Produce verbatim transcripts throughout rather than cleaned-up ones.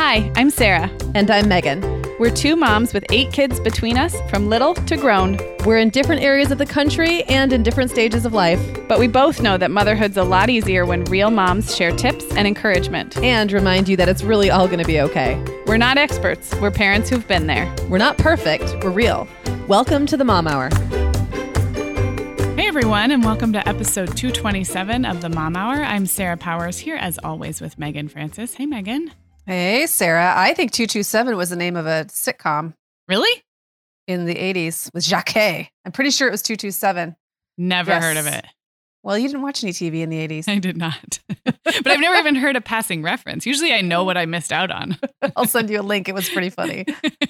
Hi, I'm Sarah. And I'm Megan. We're two moms with eight kids between us, from little to grown. We're in different areas of the country and in different stages of life. But we both know that motherhood's a lot easier when real moms share tips and encouragement. And remind you that it's really all going to be okay. We're not experts. We're parents who've been there. We're not perfect. We're real. Welcome to the Mom Hour. Hey everyone, and welcome to episode two twenty-seven of the Mom Hour. I'm Sarah Powers, here as always with Megan Francis. Hey Megan. Hey Sarah. I think two two seven was the name of a sitcom. Really? In the eighties with Jacquet. I'm pretty sure it was two two seven. Never Yes. heard of it. Well, you didn't watch any T V in the eighties. I did not. But I've never even heard a passing reference. Usually I know what I missed out on. I'll send you a link. It was pretty funny.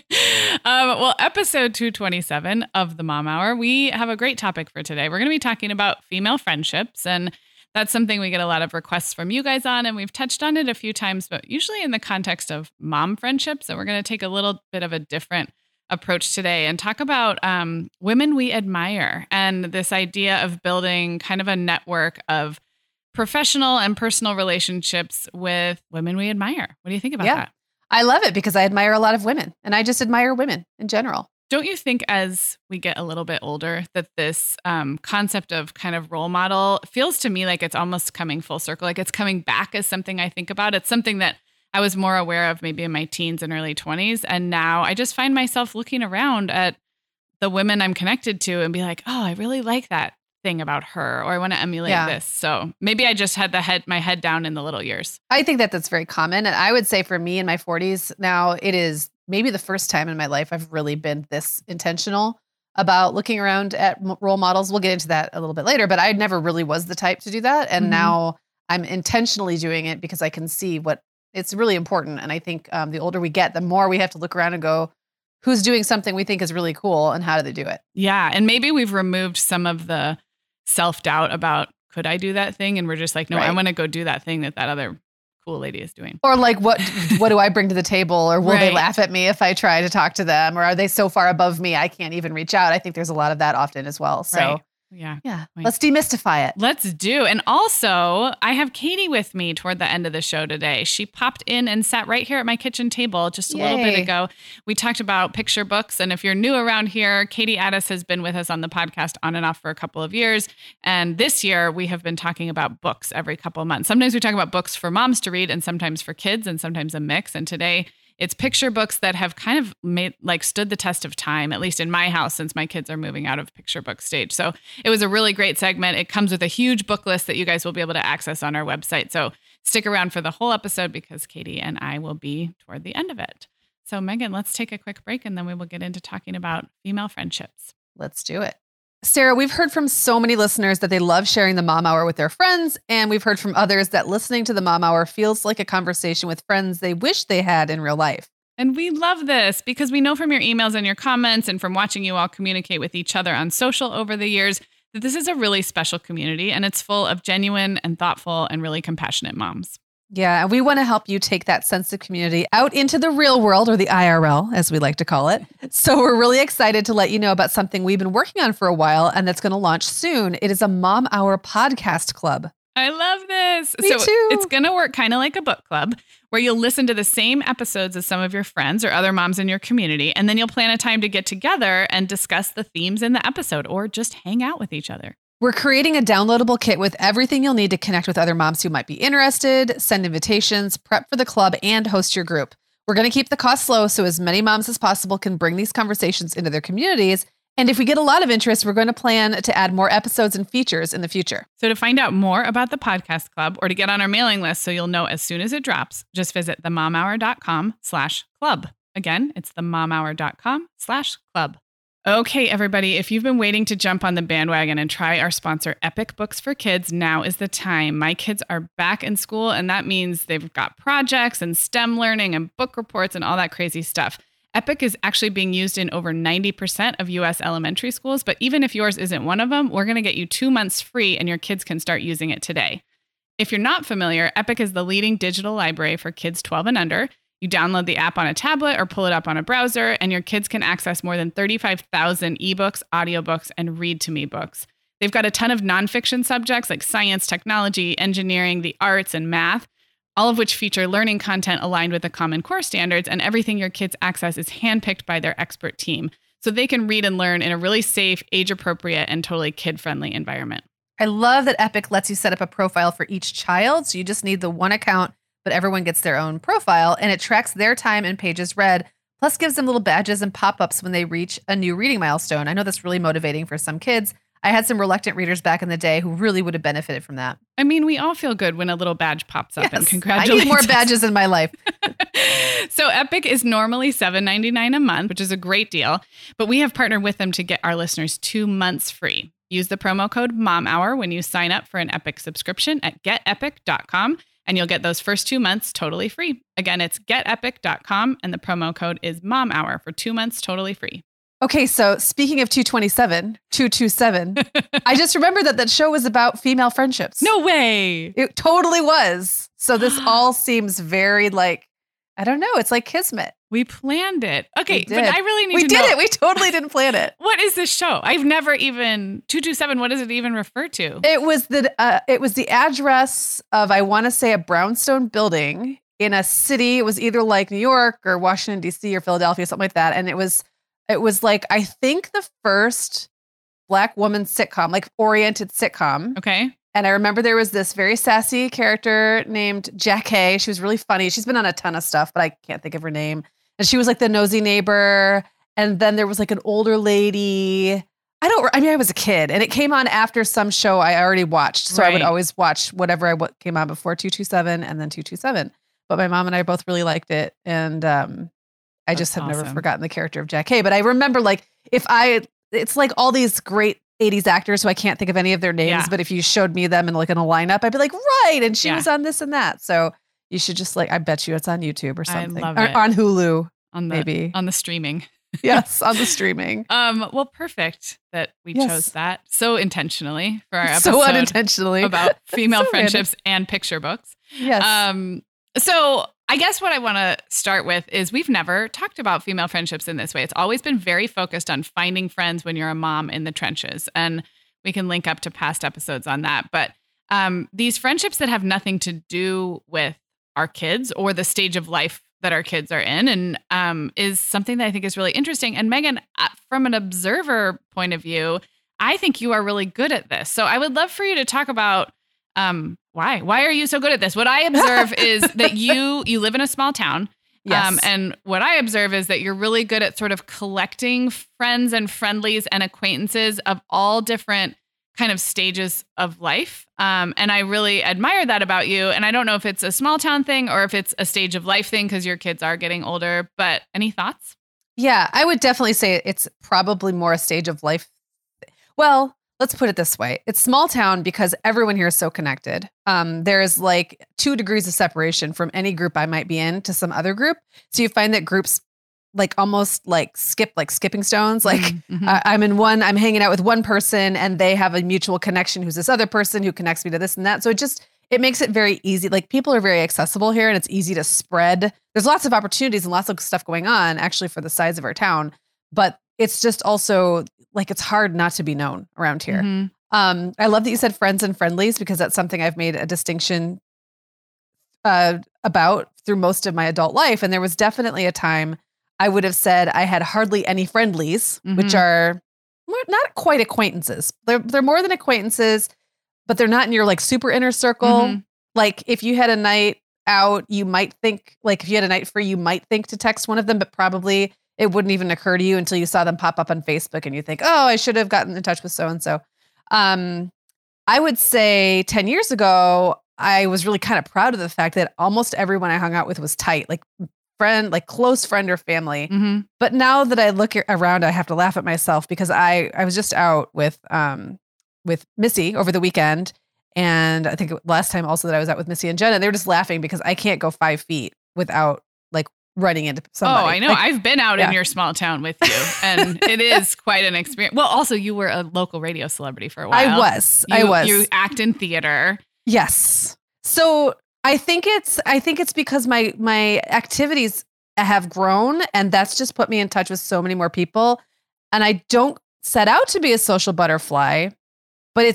um, well, episode two twenty-seven of the Mom Hour, we have a great topic for today. We're going to be talking about female friendships, and that's something we get a lot of requests from you guys on, and we've touched on it a few times, but usually in the context of mom friendships. So we're going to take a little bit of a different approach today and talk about um, women we admire and this idea of building kind of a network of professional and personal relationships with women we admire. What do you think about Yeah. that? I love it because I admire a lot of women, and I just admire women in general. Don't you think as we get a little bit older that this um, concept of kind of role model feels to me like it's almost coming full circle, like it's coming back as something I think about? It's something that I was more aware of maybe in my teens and early twenties. And now I just find myself looking around at the women I'm connected to and be like, oh, I really like that thing about her, or I want to emulate Yeah. this. So maybe I just had the head, my head down in the little years. I think that that's very common. And I would say for me in my forties now, it is maybe the first time in my life I've really been this intentional about looking around at m- role models. We'll get into that a little bit later, but I never really was the type to do that. And Mhm. now I'm intentionally doing it because I can see what it's really important. And I think um, the older we get, the more we have to look around and go, who's doing something we think is really cool and how do they do it? Yeah. And maybe we've removed some of the self-doubt about, could I do that thing? And we're just like, no, I Right. want to go do that thing that that other cool lady is doing. Or like, what what do I bring to the table? Or will they Right. laugh at me if I try to talk to them? Or are they so far above me I can't even reach out? I think there's a lot of that often as well. So Right. Yeah. yeah, Right. let's demystify it. Let's do. And also, I have Katie with me toward the end of the show today. She popped in and sat right here at my kitchen table just a little bit Yay. ago. We talked about picture books. And if you're new around here, Katie Addis has been with us on the podcast on and off for a couple of years. And this year, we have been talking about books every couple of months. Sometimes we talk about books for moms to read and sometimes for kids and sometimes a mix. And today, it's picture books that have kind of made like stood the test of time, at least in my house, since my kids are moving out of picture book stage. So it was a really great segment. It comes with a huge book list that you guys will be able to access on our website. So stick around for the whole episode because Katie and I will be toward the end of it. So Megan, let's take a quick break and then we will get into talking about female friendships. Let's do it. Sarah, we've heard from so many listeners that they love sharing the Mom Hour with their friends. And we've heard from others that listening to the Mom Hour feels like a conversation with friends they wish they had in real life. And we love this because we know from your emails and your comments and from watching you all communicate with each other on social over the years that this is a really special community and it's full of genuine and thoughtful and really compassionate moms. Yeah, and we want to help you take that sense of community out into the real world, or the I R L, as we like to call it. So we're really excited to let you know about something we've been working on for a while and that's going to launch soon. It is a Mom Hour podcast club. I love this. Me so too. It's going to work kind of like a book club where you'll listen to the same episodes as some of your friends or other moms in your community. And then you'll plan a time to get together and discuss the themes in the episode or just hang out with each other. We're creating a downloadable kit with everything you'll need to connect with other moms who might be interested, send invitations, prep for the club, and host your group. We're going to keep the costs low so as many moms as possible can bring these conversations into their communities. And if we get a lot of interest, we're going to plan to add more episodes and features in the future. So to find out more about the podcast club or to get on our mailing list so you'll know as soon as it drops, just visit themomhour.com slash club. Again, it's themomhour.com slash club. Okay, everybody, if you've been waiting to jump on the bandwagon and try our sponsor, Epic Books for Kids, now is the time. My kids are back in school, and that means they've got projects and STEM learning and book reports and all that crazy stuff. Epic is actually being used in over ninety percent of U S elementary schools, but even if yours isn't one of them, we're going to get you two months free and your kids can start using it today. If you're not familiar, Epic is the leading digital library for kids twelve and under. You download the app on a tablet or pull it up on a browser, and your kids can access more than thirty-five thousand ebooks, audiobooks, and read-to-me books. They've got a ton of nonfiction subjects like science, technology, engineering, the arts, and math, all of which feature learning content aligned with the Common Core standards, and everything your kids access is handpicked by their expert team, so they can read and learn in a really safe, age-appropriate, and totally kid-friendly environment. I love that Epic lets you set up a profile for each child, so you just need the one account, but everyone gets their own profile, and it tracks their time and pages read, plus gives them little badges and pop-ups when they reach a new reading milestone. I know that's really motivating for some kids. I had some reluctant readers back in the day who really would have benefited from that. I mean, we all feel good when a little badge pops up, yes, and congratulations. I need more badges in my life. So Epic is normally seven ninety-nine a month, which is a great deal, but we have partnered with them to get our listeners two months free. Use the promo code MOMHOUR when you sign up for an Epic subscription at get epic dot com, and you'll get those first two months totally free. Again, it's get epic dot com, and the promo code is MOMHOUR for two months totally free. Okay, so speaking of two twenty-seven, two twenty-seven, I just remembered that that show was about female friendships. No way. It totally was. So this all seems very like, I don't know, it's like kismet. We planned it. Okay, We but did. I really need We to did know. it. We totally didn't plan it. What is this show? I've never even, two twenty-seven, what does it even refer to? It was the uh, it was the address of, I want to say, a brownstone building in a city. It was either like New York or Washington, D C or Philadelphia, something like that. And it was it was like, I think the first Black woman sitcom, like oriented sitcom. Okay. And I remember there was this very sassy character named Jackie. She was really funny. She's been on a ton of stuff, but I can't think of her name. And she was like the nosy neighbor. And then there was like an older lady. I don't, I mean, I was a kid and it came on after some show I already watched. So I would Right. always watch whatever I what came on before two twenty-seven and then two twenty-seven. But my mom and I both really liked it. And um, I That's just have never awesome. forgotten the character of Jackie. But I remember like if I, it's like all these great eighties actors who I can't think of any of their names, Yeah. but if you showed me them in like in a lineup, I'd be like, right. And she Yeah. was on this and that. So you should just like, I bet you it's on YouTube or I something. love or it. on Hulu, On the, maybe. on the streaming. Yes, on the streaming. Um, well, perfect that we Yes. chose that so intentionally for our episode So unintentionally. about female So friendships and picture books. Yes. Um, so I guess what I want to start with is we've never talked about female friendships in this way. It's always been very focused on finding friends when you're a mom in the trenches. And we can link up to past episodes on that. But um, these friendships that have nothing to do with our kids or the stage of life that our kids are in, and um, is something that I think is really interesting. And Megan, uh, from an observer point of view, I think you are really good at this. So I would love for you to talk about um, why. Why are you so good at this? What I observe is that you you live in a small town. Yes. Um, and what I observe is that you're really good at sort of collecting friends and friendlies and acquaintances of all different kind of stages of life. Um, and I really admire that about you. And I don't know if it's a small town thing or if it's a stage of life thing because your kids are getting older, but any thoughts? Yeah, I would definitely say it's probably more a stage of life. Well, let's put it this way. It's small town because everyone here is so connected. Um, there's like two degrees of separation from any group I might be in to some other group. So you find that groups like almost like skip, like skipping stones. Like Mhm. I, I'm in one, I'm hanging out with one person and they have a mutual connection who's this other person who connects me to this and that. So it just, it makes it very easy. Like people are very accessible here and it's easy to spread. There's lots of opportunities and lots of stuff going on actually for the size of our town, but it's just also like, it's hard not to be known around here. Mhm. Um, I love that you said friends and friendlies because that's something I've made a distinction uh, about through most of my adult life. And there was definitely a time I would have said I had hardly any friendlies, which Mhm. are more- not quite acquaintances. They're they're more than acquaintances, but they're not in your like super inner circle. Mhm. Like if you had a night out, you might think like if you had a night free, you might think to text one of them, but probably it wouldn't even occur to you until you saw them pop up on Facebook and you think, oh, I should have gotten in touch with so and so. Um, I would say ten years ago, I was really kind of proud of the fact that almost everyone I hung out with was tight, like friend, like close friend or family. Mhm. But now that I look around, I have to laugh at myself because I, I was just out with, um, with Missy over the weekend. And I think last time also that I was out with Missy and Jenna, they were just laughing because I can't go five feet without like running into somebody. Oh, I know. Like, I've been out yeah. in your small town with you, and it is quite an experience. Well, also, you were a local radio celebrity for a while. I was, You, I was. You act in theater. Yes. So I think it's I think it's because my my activities have grown and that's just put me in touch with so many more people. And I don't set out to be a social butterfly, but it's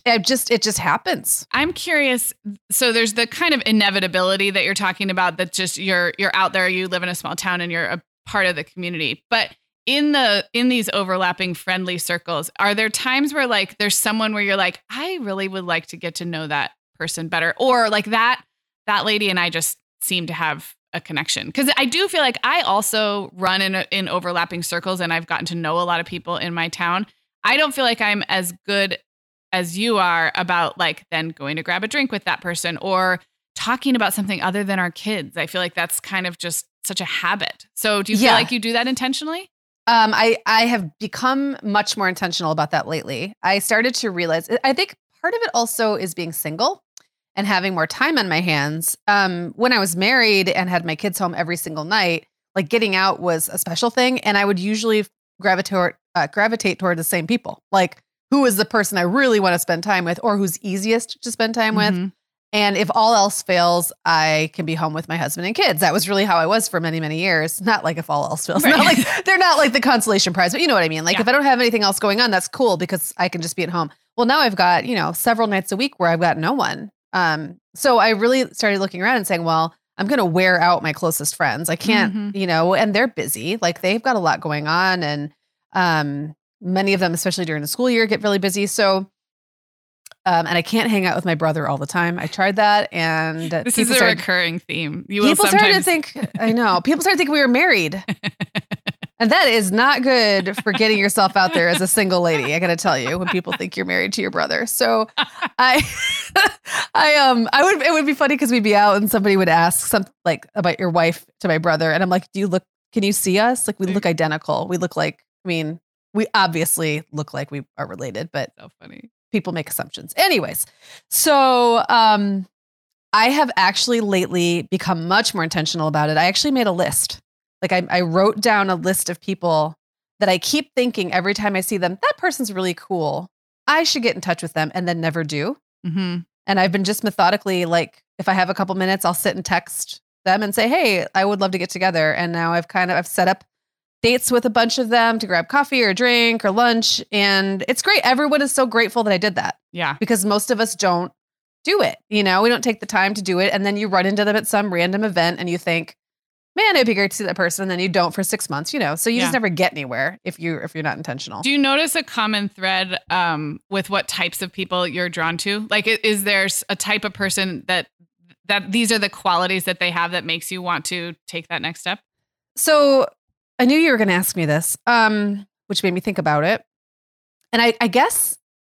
it just, it just happens. I'm curious. So there's the kind of inevitability that you're talking about, that just you're, you're out there, you live in a small town and you're a part of the community. But in the, in these overlapping friendly circles, are there times where like, there's someone where you're like, I really would like to get to know that person better, or like that, that lady and I just seem to have a connection? Because I do feel like I also run in in overlapping circles, and I've gotten to know a lot of people in my town. I don't feel like I'm as good as you are about like then going to grab a drink with that person or talking about something other than our kids. I feel like that's kind of just such a habit. So do you Yeah. feel like you do that intentionally? Um, I, I have become much more intentional about that lately. I started to realize, I think part of it also is being single and having more time on my hands. Um, when I was married and had my kids home every single night, like getting out was a special thing. And I would usually gravitate, uh, gravitate toward the same people. Like, who is the person I really want to spend time with, or who's easiest to spend time with? Mhm. And if all else fails, I can be home with my husband and kids. That was really how I was for many, many years. Not like if all else fails. Right. Not like, they're not like the consolation prize, but you know what I mean? Like Yeah. if I don't have anything else going on, that's cool because I can just be at home. Well, now I've got, you know, several nights a week where I've got no one. Um, so I really started looking around and saying, well, I'm going to wear out my closest friends. I can't, Mhm. you know, and they're busy. Like they've got a lot going on. And um, many of them, especially during the school year, get really busy. So Um, and I can't hang out with my brother all the time. I tried that, and uh, This is people a started, recurring theme. You will people started to sometimes think. I know people started thinking we were married, and that is not good for getting yourself out there as a single lady. I got to tell you, when people think you're married to your brother. So, I, I um, I would. It would be funny because we'd be out and somebody would ask something like about your wife to my brother, and I'm like, "Do you look? Can you see us? Like we look identical. We look like. I mean, we obviously look like we are related, but." so funny. People make assumptions. Anyways, so um, I have actually lately become much more intentional about it. I actually made a list. Like I, I wrote down a list of people that I keep thinking every time I see them, that person's really cool. I should get in touch with them, and then never do. Mm-hmm. And I've been just methodically, like, if I have a couple minutes, I'll sit and text them and say, hey, I would love to get together. And now I've kind of, I've set up dates with a bunch of them to grab coffee or a drink or lunch. And it's great. Everyone is so grateful that I did that Yeah. because most of us don't do it. You know, we don't take the time to do it. And then you run into them at some random event and you think, man, it'd be great to see that person. And then you don't for six months, you know, so you Yeah. just never get anywhere if you, if you're not intentional. Do you notice a common thread um, with what types of people you're drawn to? Like, i- is there s- a type of person that, that these are the qualities that they have that makes you want to take that next step? So I knew you were going to ask me this, um, which made me think about it. And I, I guess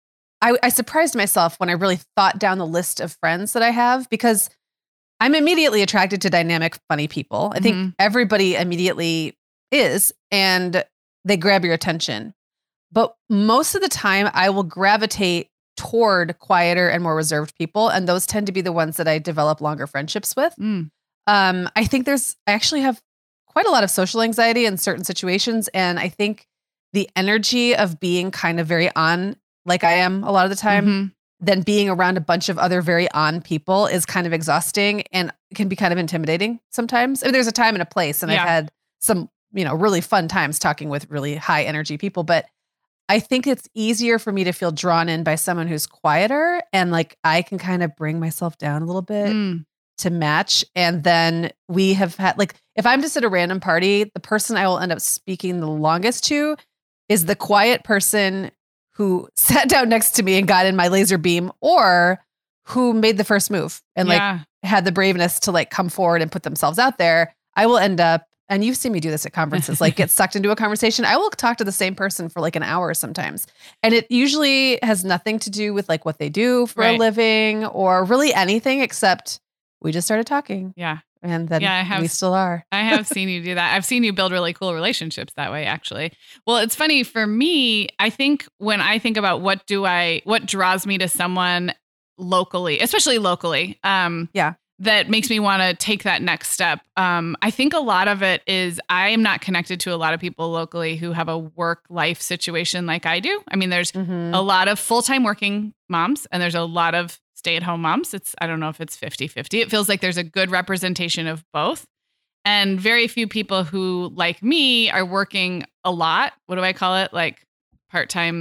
I, I surprised myself when I really thought down the list of friends that I have, because I'm immediately attracted to dynamic, funny people. I think Mhm. everybody immediately is, and they grab your attention. But most of the time, I will gravitate toward quieter and more reserved people. And those tend to be the ones that I develop longer friendships with. Mm. Um, I think there's, I actually have quite a lot of social anxiety in certain situations. And I think the energy of being kind of very on, like I am a lot of the time, Mhm. then being around a bunch of other very on people is kind of exhausting and can be kind of intimidating sometimes. I mean, there's a time and a place, and Yeah. I've had some, you know, really fun times talking with really high energy people, but I think it's easier for me to feel drawn in by someone who's quieter, and like I can kind of bring myself down a little bit Mm. to match. And then we have had, like, if I'm just at a random party, the person I will end up speaking the longest to is the quiet person who sat down next to me and got in my laser beam, or who made the first move and like Yeah. had the braveness to like come forward and put themselves out there. I will end up, and you've seen me do this at conferences, like get sucked into a conversation. I will talk to the same person for like an hour sometimes. And it usually has nothing to do with like what they do for a Right. living or really anything, except we just started talking, Yeah. and then Yeah, I have- we still are. I have seen you do that. I've seen you build really cool relationships that way, actually. Well, it's funny for me. I think when I think about what do I, what draws me to someone locally, especially locally, um, Yeah. that makes me want to take that next step. Um, I think a lot of it is I am not connected to a lot of people locally who have a work life situation like I do. I mean, there's Mhm. a lot of full-time working moms and there's a lot of stay-at-home moms. It's, I don't know if it's fifty-fifty. It feels like there's a good representation of both. And very few people who, like me, are working a lot. What do I call it? Like part-time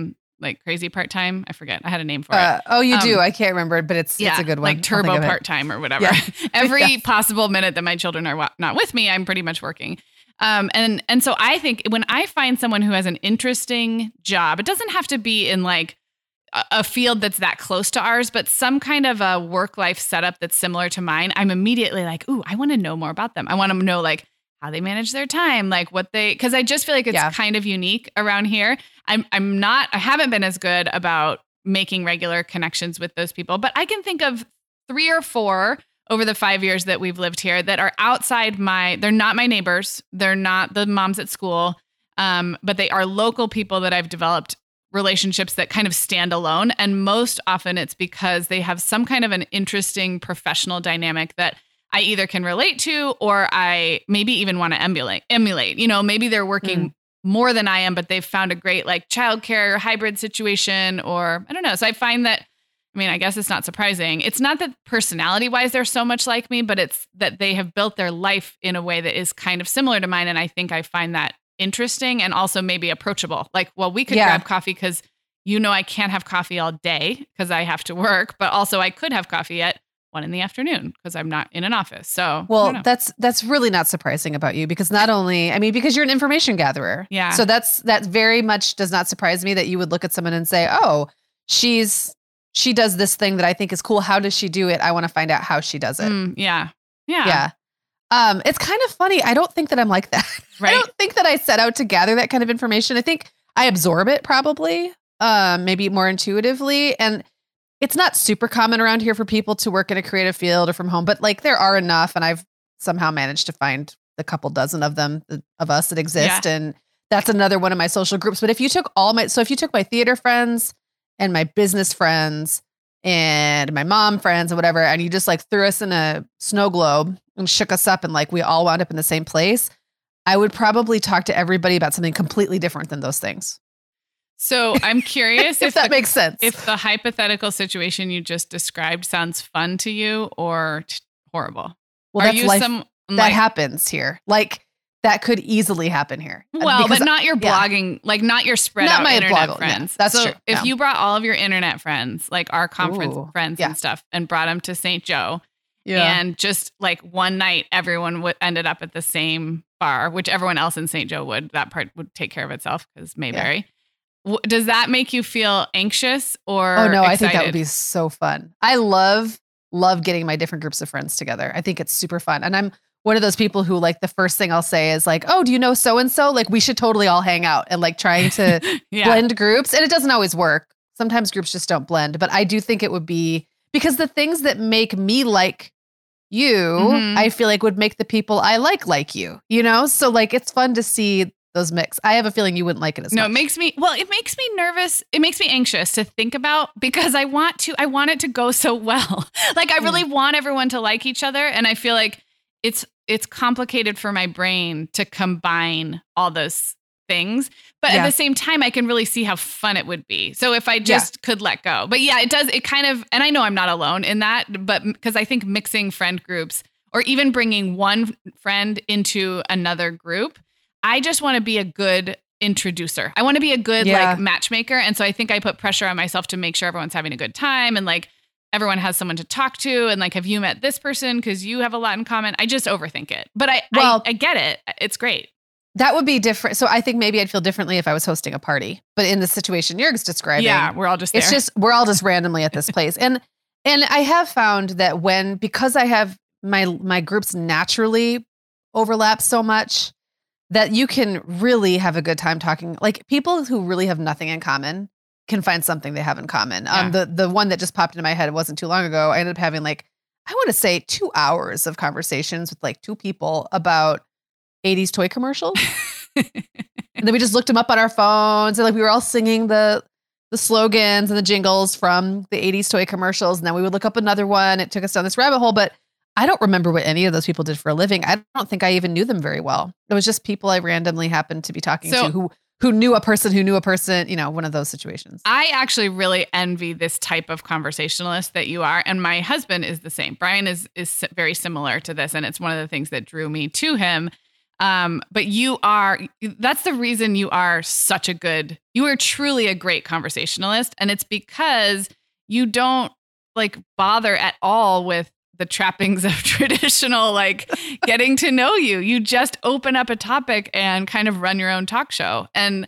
like crazy part-time. I forget. I had a name for Uh, it. oh, you Um, do. I can't remember it, but it's Yeah, it's a good one. like I'll turbo think of it. part-time or whatever. Yeah. Every Yes. possible minute that my children are wa- not with me, I'm pretty much working. Um, and and so I think when I find someone who has an interesting job, it doesn't have to be in like a, a field that's that close to ours, but some kind of a work-life setup that's similar to mine. I'm immediately like, ooh, I want to know more about them. I want to know like how they manage their time, like what they, because I just feel like it's Yeah. kind of unique around here. I'm I'm not, I haven't been as good about making regular connections with those people, but I can think of three or four over the five years that we've lived here that are outside my, they're not my neighbors. They're not the moms at school, um, but they are local people that I've developed relationships that kind of stand alone. And most often it's because they have some kind of an interesting professional dynamic that I either can relate to or I maybe even want to emulate, emulate, you know, maybe they're working Mm. more than I am, but they've found a great like childcare hybrid situation or I don't know. So I find that, I mean, I guess it's not surprising. It's not that personality wise, they're so much like me, but it's that they have built their life in a way that is kind of similar to mine. And I think I find that interesting and also maybe approachable. Like, well, we could Yeah. grab coffee because you know, I can't have coffee all day because I have to work, but also I could have coffee at one in the afternoon because I'm not in an office. So, I don't Well, know. that's that's really not surprising about you because not only, I mean, because you're an information gatherer. Yeah. So that's that very much does not surprise me that you would look at someone and say, "Oh, she's she does this thing that I think is cool. How does she do it? I want to find out how she does it." Mm, yeah. Yeah. Yeah. Um, it's kind of funny. I don't think that I'm like that. I Right. don't think that I set out to gather that kind of information. I think I absorb it probably, um, maybe more intuitively. And it's not super common around here for people to work in a creative field or from home, but like there are enough. And I've somehow managed to find the couple dozen of them, of us that exist. And that's another one of my social groups. But if you took all my, so if you took my theater friends and my business friends and my mom friends and whatever, and you just like threw us in a snow globe and shook us up and like we all wound up in the same place, I would probably talk to everybody about something completely different than those things. So I'm curious If if that the, makes sense. if the hypothetical situation you just described sounds fun to you or t- horrible. well, Are that's you life. some that like, happens here. Like that could easily happen here. well, Because but not your yeah. blogging, like not your spread Not out my internet blog- friends. yeah, that's so true. if No. you brought all of your internet friends, like our conference Ooh, friends yeah. and stuff, and brought them to Saint Joe, and just like one night, everyone w- ended up at the same bar, which everyone else in Saint Joe would. That part would take care of itself because Mayberry. W- Does that make you feel anxious or Oh no, excited? I think that would be so fun. I love, love getting my different groups of friends together. I think it's super fun. And I'm one of those people who like the first thing I'll say is like, oh, do you know so-and-so? Like we should totally all hang out and like trying to yeah. blend groups. And it doesn't always work. Sometimes groups just don't blend, but I do think it would be because the things that make me like you, Mhm. I feel like would make the people I like, like you, you know? So like, it's fun to see those mix. I have a feeling you wouldn't like it as No, much. it makes me, well, it makes me nervous. It makes me anxious to think about because I want to, I want it to go so well. Like I really want everyone to like each other. And I feel like it's, it's complicated for my brain to combine all those things. But Yeah. at the same time, I can really see how fun it would be. So if I just could let go, but yeah, it does, it kind of, and I know I'm not alone in that, but because I think mixing friend groups or even bringing one friend into another group, I just want to be a good introducer. I want to be a good Yeah. like matchmaker. And so I think I put pressure on myself to make sure everyone's having a good time and like everyone has someone to talk to. And like, have you met this person? Because you have a lot in common. I just overthink it. But I, Well- I I get it. It's great. That would be different. So I think maybe I'd feel differently if I was hosting a party, but in the situation you're describing, Yeah, we're all just there. it's just, we're all just randomly at this place. And, and I have found that when, because I have my, my groups naturally overlap so much that you can really have a good time talking. Like people who really have nothing in common can find something they have in common. Yeah. Um, the, the one that just popped into my head, it wasn't too long ago. I ended up having like, I want to say two hours of conversations with like two people about eighties toy commercials. And then we just looked them up on our phones and like we were all singing the the slogans and the jingles from the eighties toy commercials. And then we would look up another one. It took us down this rabbit hole, but I don't remember what any of those people did for a living. I don't think I even knew them very well. It was just people I randomly happened to be talking So- to who who knew a person who knew a person, you know, one of those situations. I actually really envy this type of conversationalist that you are. And my husband is the same. Brian is is very similar to this. And it's one of the things that drew me to him. Um, but you are, that's the reason you are such a good, you are truly a great conversationalist. And it's because you don't like bother at all with the trappings of traditional, like getting to know you. You just open up a topic and kind of run your own talk show. And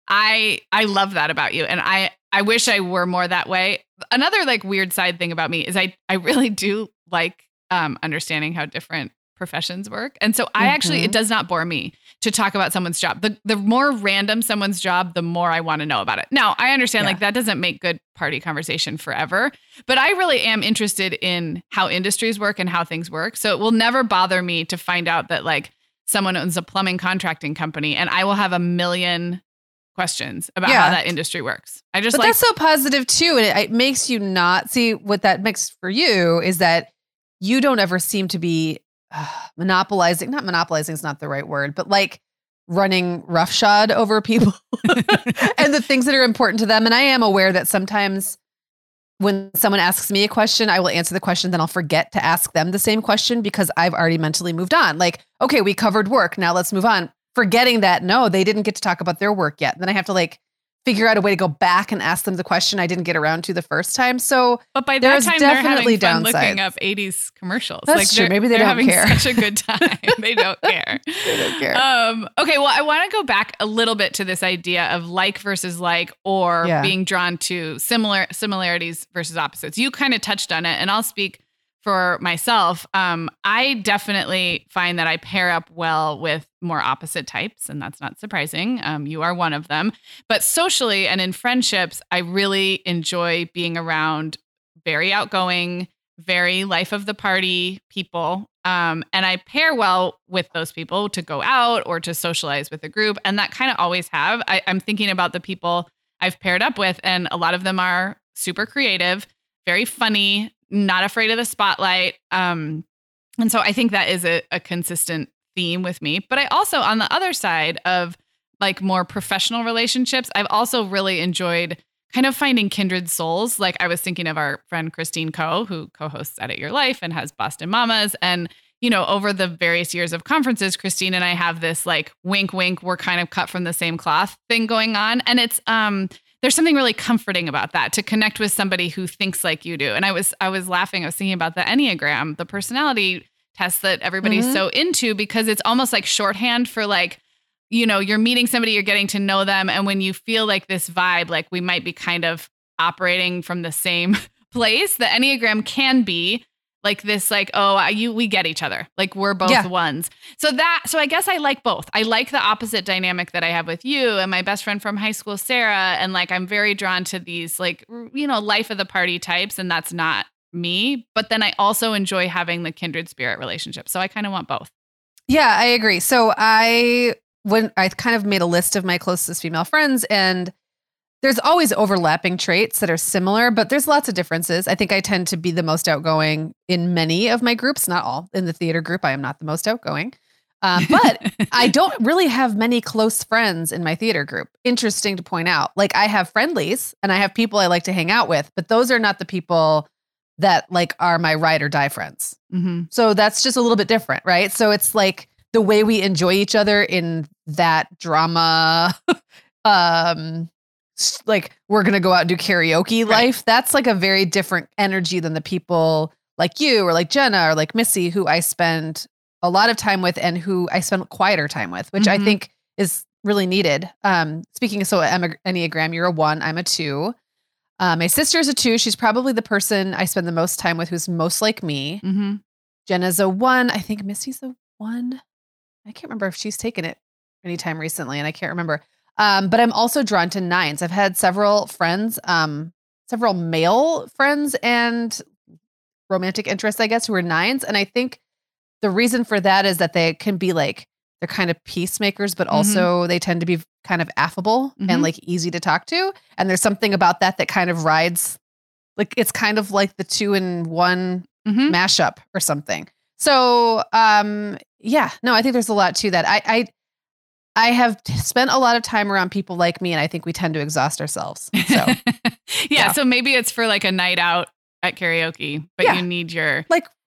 I, I love that about you. And I, I wish I were more that way. Another like weird side thing about me is I, I really do like, um, understanding how different professions work. And so I actually, Mm-hmm. it does not bore me to talk about someone's job. The the more random someone's job, the more I want to know about it. Now, I understand Yeah. like that doesn't make good party conversation forever, but I really am interested in how industries work and how things work. So it will never bother me to find out that like someone owns a plumbing contracting company and I will have a million questions about Yeah. how that industry works. I just But like that's so positive too. And it, it makes you not see what that makes for you is that you don't ever seem to be uh, monopolizing, not monopolizing is not the right word, but like running roughshod over people and the things that are important to them. And I am aware that sometimes when someone asks me a question, I will answer the question, then I'll forget to ask them the same question because I've already mentally moved on. Like, okay, we covered work. Now let's move on. Forgetting that, no, they didn't get to talk about their work yet. Then I have to like figure out a way to go back and ask them the question I didn't get around to the first time. So But by that there's time, they're definitely having fun looking downsides. up eighties commercials. That's like true. they're- Maybe they they're don't having care. such a good time. They don't care. They don't care. Um, okay, well, I want to go back a little bit to this idea of like versus like, or Yeah. being drawn to similar similarities versus opposites. You kind of touched on it, and I'll speak for myself. Um, I definitely find that I pair up well with more opposite types, and that's not surprising. Um, you are one of them. But socially and in friendships, I really enjoy being around very outgoing, very life of the party people. Um, and I pair well with those people to go out or to socialize with a group. And that kind of always have. I, I'm thinking about the people I've paired up with, and a lot of them are super creative, very funny, not afraid of the spotlight. Um, and so I think that is a, a consistent theme with me. But I also, on the other side of like more professional relationships, I've also really enjoyed kind of finding kindred souls. Like I was thinking of our friend Christine Coe, who co-hosts Edit Your Life and has Boston Mamas. And, you know, over the various years of conferences, Christine and I have this like wink, wink, we're kind of cut from the same cloth thing going on. And it's, um, there's something really comforting about that, to connect with somebody who thinks like you do. And I was, I was laughing, I was thinking about the Enneagram, the personality test that everybody's Mhm. so into, because it's almost like shorthand for like, you know, you're meeting somebody, you're getting to know them. And when you feel like this vibe, like we might be kind of operating from the same place, the Enneagram can be like this, like, oh, you, we get each other. Like we're both Yeah. ones. So that, so I guess I like both. I like the opposite dynamic that I have with you and my best friend from high school, Sarah. And like, I'm very drawn to these like, you know, life of the party types. And that's not me. But then I also enjoy having the kindred spirit relationship. So I kind of want both. Yeah, I agree. So I when I kind of made a list of my closest female friends, and there's always overlapping traits that are similar, but there's lots of differences. I think I tend to be the most outgoing in many of my groups, not all. In the theater group, I am not the most outgoing. Um, but I don't really have many close friends in my theater group. Interesting to point out. Like I have friendlies and I have people I like to hang out with, but those are not the people that like are my ride or die friends. Mm-hmm. So that's just a little bit different, right? So it's like the way we enjoy each other in that drama, um, s- like we're going to go out and do karaoke Right. life. That's like a very different energy than the people like you or like Jenna or like Missy, who I spend a lot of time with and who I spend quieter time with, which I Mhm. think is really needed. Um, speaking of, so Emma- Enneagram, you're a one, I'm a two. Uh, my sister is a two. She's probably the person I spend the most time with who's most like me. Mm-hmm. Jenna's a one. I think Missy's a one. I can't remember if she's taken it anytime recently, and I can't remember. Um, but I'm also drawn to nines. I've had several friends, um, several male friends and romantic interests, I guess, who are nines. And I think the reason for that is that they can be like, they're kind of peacemakers, but also they tend to be kind of affable Mhm. and like easy to talk to. And there's something about that that kind of rides, like it's kind of like the two in one Mm-hmm. mashup or something. So, um, yeah, no, I think there's a lot to that. I, I, I have spent a lot of time around people like me, and I think we tend to exhaust ourselves. So, yeah, Yeah. So maybe it's for like a night out at karaoke, but Yeah. you need your like,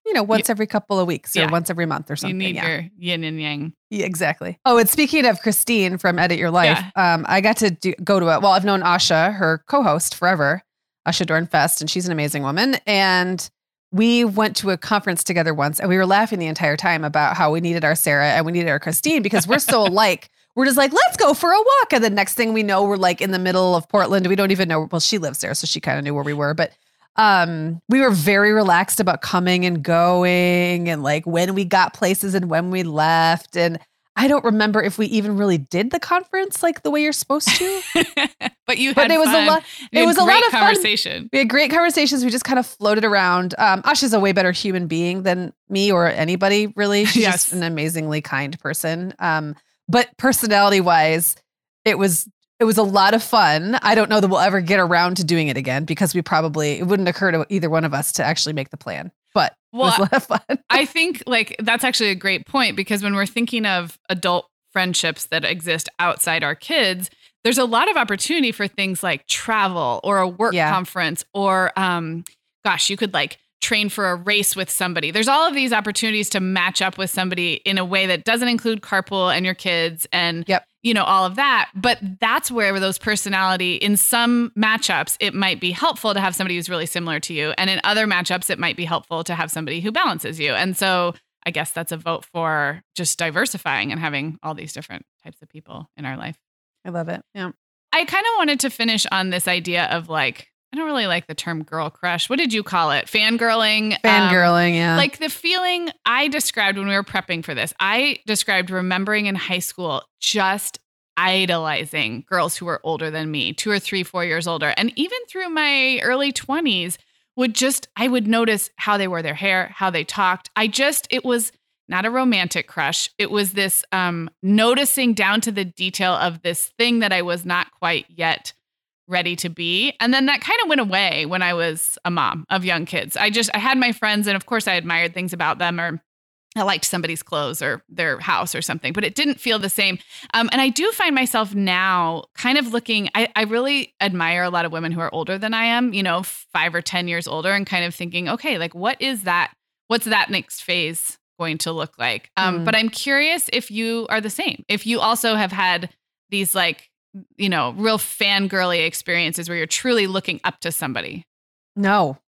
you know, once every couple of weeks or Yeah. once every month or something. You need yeah. your yin and yang. Yeah, exactly. Oh, and speaking of Christine from Edit Your Life, um, I got to do, go to it. Well, I've known Asha, her co-host, forever, Asha Dornfest, and she's an amazing woman. And we went to a conference together once, and we were laughing the entire time about how we needed our Sarah and we needed our Christine because we're so alike. We're just like, let's go for a walk. And the next thing we know, we're like in the middle of Portland. We don't even know. Well, she lives there, so she kind of knew where we were. But um, we were very relaxed about coming and going and like when we got places and when we left. And I don't remember if we even really did the conference like the way you're supposed to. But you had But it was fun. a lot. You It had was a great lot of fun. conversation. We had great conversations. We just kind of floated around. Um, Asha's a way better human being than me or anybody, really. She's Yes. just an amazingly kind person. Um, but personality wise, it was it was a lot of fun. I don't know that we'll ever get around to doing it again because we probably it wouldn't occur to either one of us to actually make the plan. But it was a Well, lot of fun. I think like that's actually a great point because when we're thinking of adult friendships that exist outside our kids, there's a lot of opportunity for things like travel or a work Yeah. conference or, um, gosh, you could like train for a race with somebody. There's all of these opportunities to match up with somebody in a way that doesn't include carpool and your kids and, Yep. you know, all of that. But that's where those personality, in some matchups, it might be helpful to have somebody who's really similar to you. And in other matchups, it might be helpful to have somebody who balances you. And so I guess that's a vote for just diversifying and having all these different types of people in our life. I love it. Yeah. I kind of wanted to finish on this idea of like, I don't really like the term girl crush. What did you call it? Fangirling? Um, Fangirling, yeah. Like the feeling I described when we were prepping for this, I described remembering in high school just idolizing girls who were older than me, two or three, four years older. And even through my early twenties, would just, I would notice how they wore their hair, how they talked. I just, it was not a romantic crush. It was this um, noticing down to the detail of this thing that I was not quite yet ready to be. And then that kind of went away when I was a mom of young kids. I just, I had my friends and of course I admired things about them or I liked somebody's clothes or their house or something, but it didn't feel the same. Um, and I do find myself now kind of looking, I, I really admire a lot of women who are older than I am, you know, five or ten years older and kind of thinking, okay, like what is that? What's that next phase going to look like? Um, Mm. But I'm curious if you are the same, if you also have had these like, you know, real fangirly experiences where you're truly looking up to somebody. No.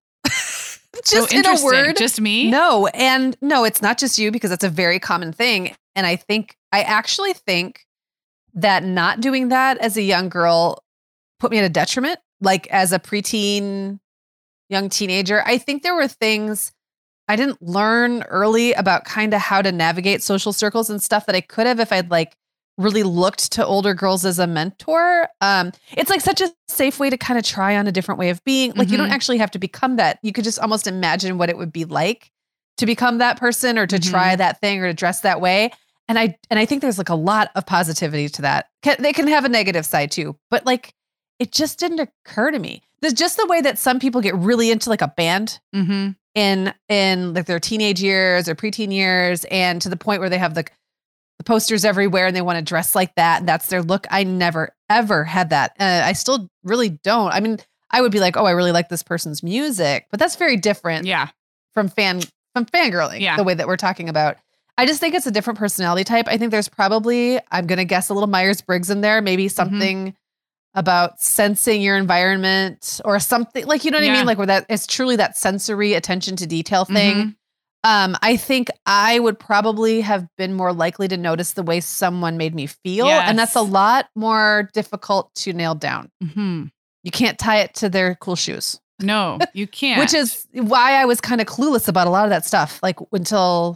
So Just in a interesting. word. Just me? No. And no, it's not just you because that's a very common thing. And I think, I actually think that not doing that as a young girl put me at a detriment. Like as a preteen, young teenager, I think there were things I didn't learn early about kind of how to navigate social circles and stuff that I could have if I'd like really looked to older girls as a mentor. Um, it's like such a safe way to kind of try on a different way of being. Like you don't Mhm. actually have to become that. You could just almost imagine what it would be like to become that person or to Mhm. try that thing or to dress that way. And I and I think there's like a lot of positivity to that. Ca- They can have a negative side too, but like it just didn't occur to me. There's just the way that some people get really into like a band Mm-hmm. in in like their teenage years or preteen years, and to the point where they have the the posters everywhere and they want to dress like that. And that's their look. I never ever had that. Uh, I still really don't. I mean, I would be like, oh, I really like this person's music, but that's very different Yeah. from fan from fangirling. Yeah. The way that we're talking about. I just think it's a different personality type. I think there's probably, I'm gonna guess, a little Myers-Briggs in there. Maybe something about sensing your environment or something like, you know what I Yeah. mean? Like where that it's truly that sensory attention to detail thing. Mhm. Um, I think I would probably have been more likely to notice the way someone made me feel. And that's a Yes. lot more difficult to nail down. Mhm. You can't tie it to their cool shoes, No, you can't. which is why I was kind of clueless about a lot of that stuff. Like until,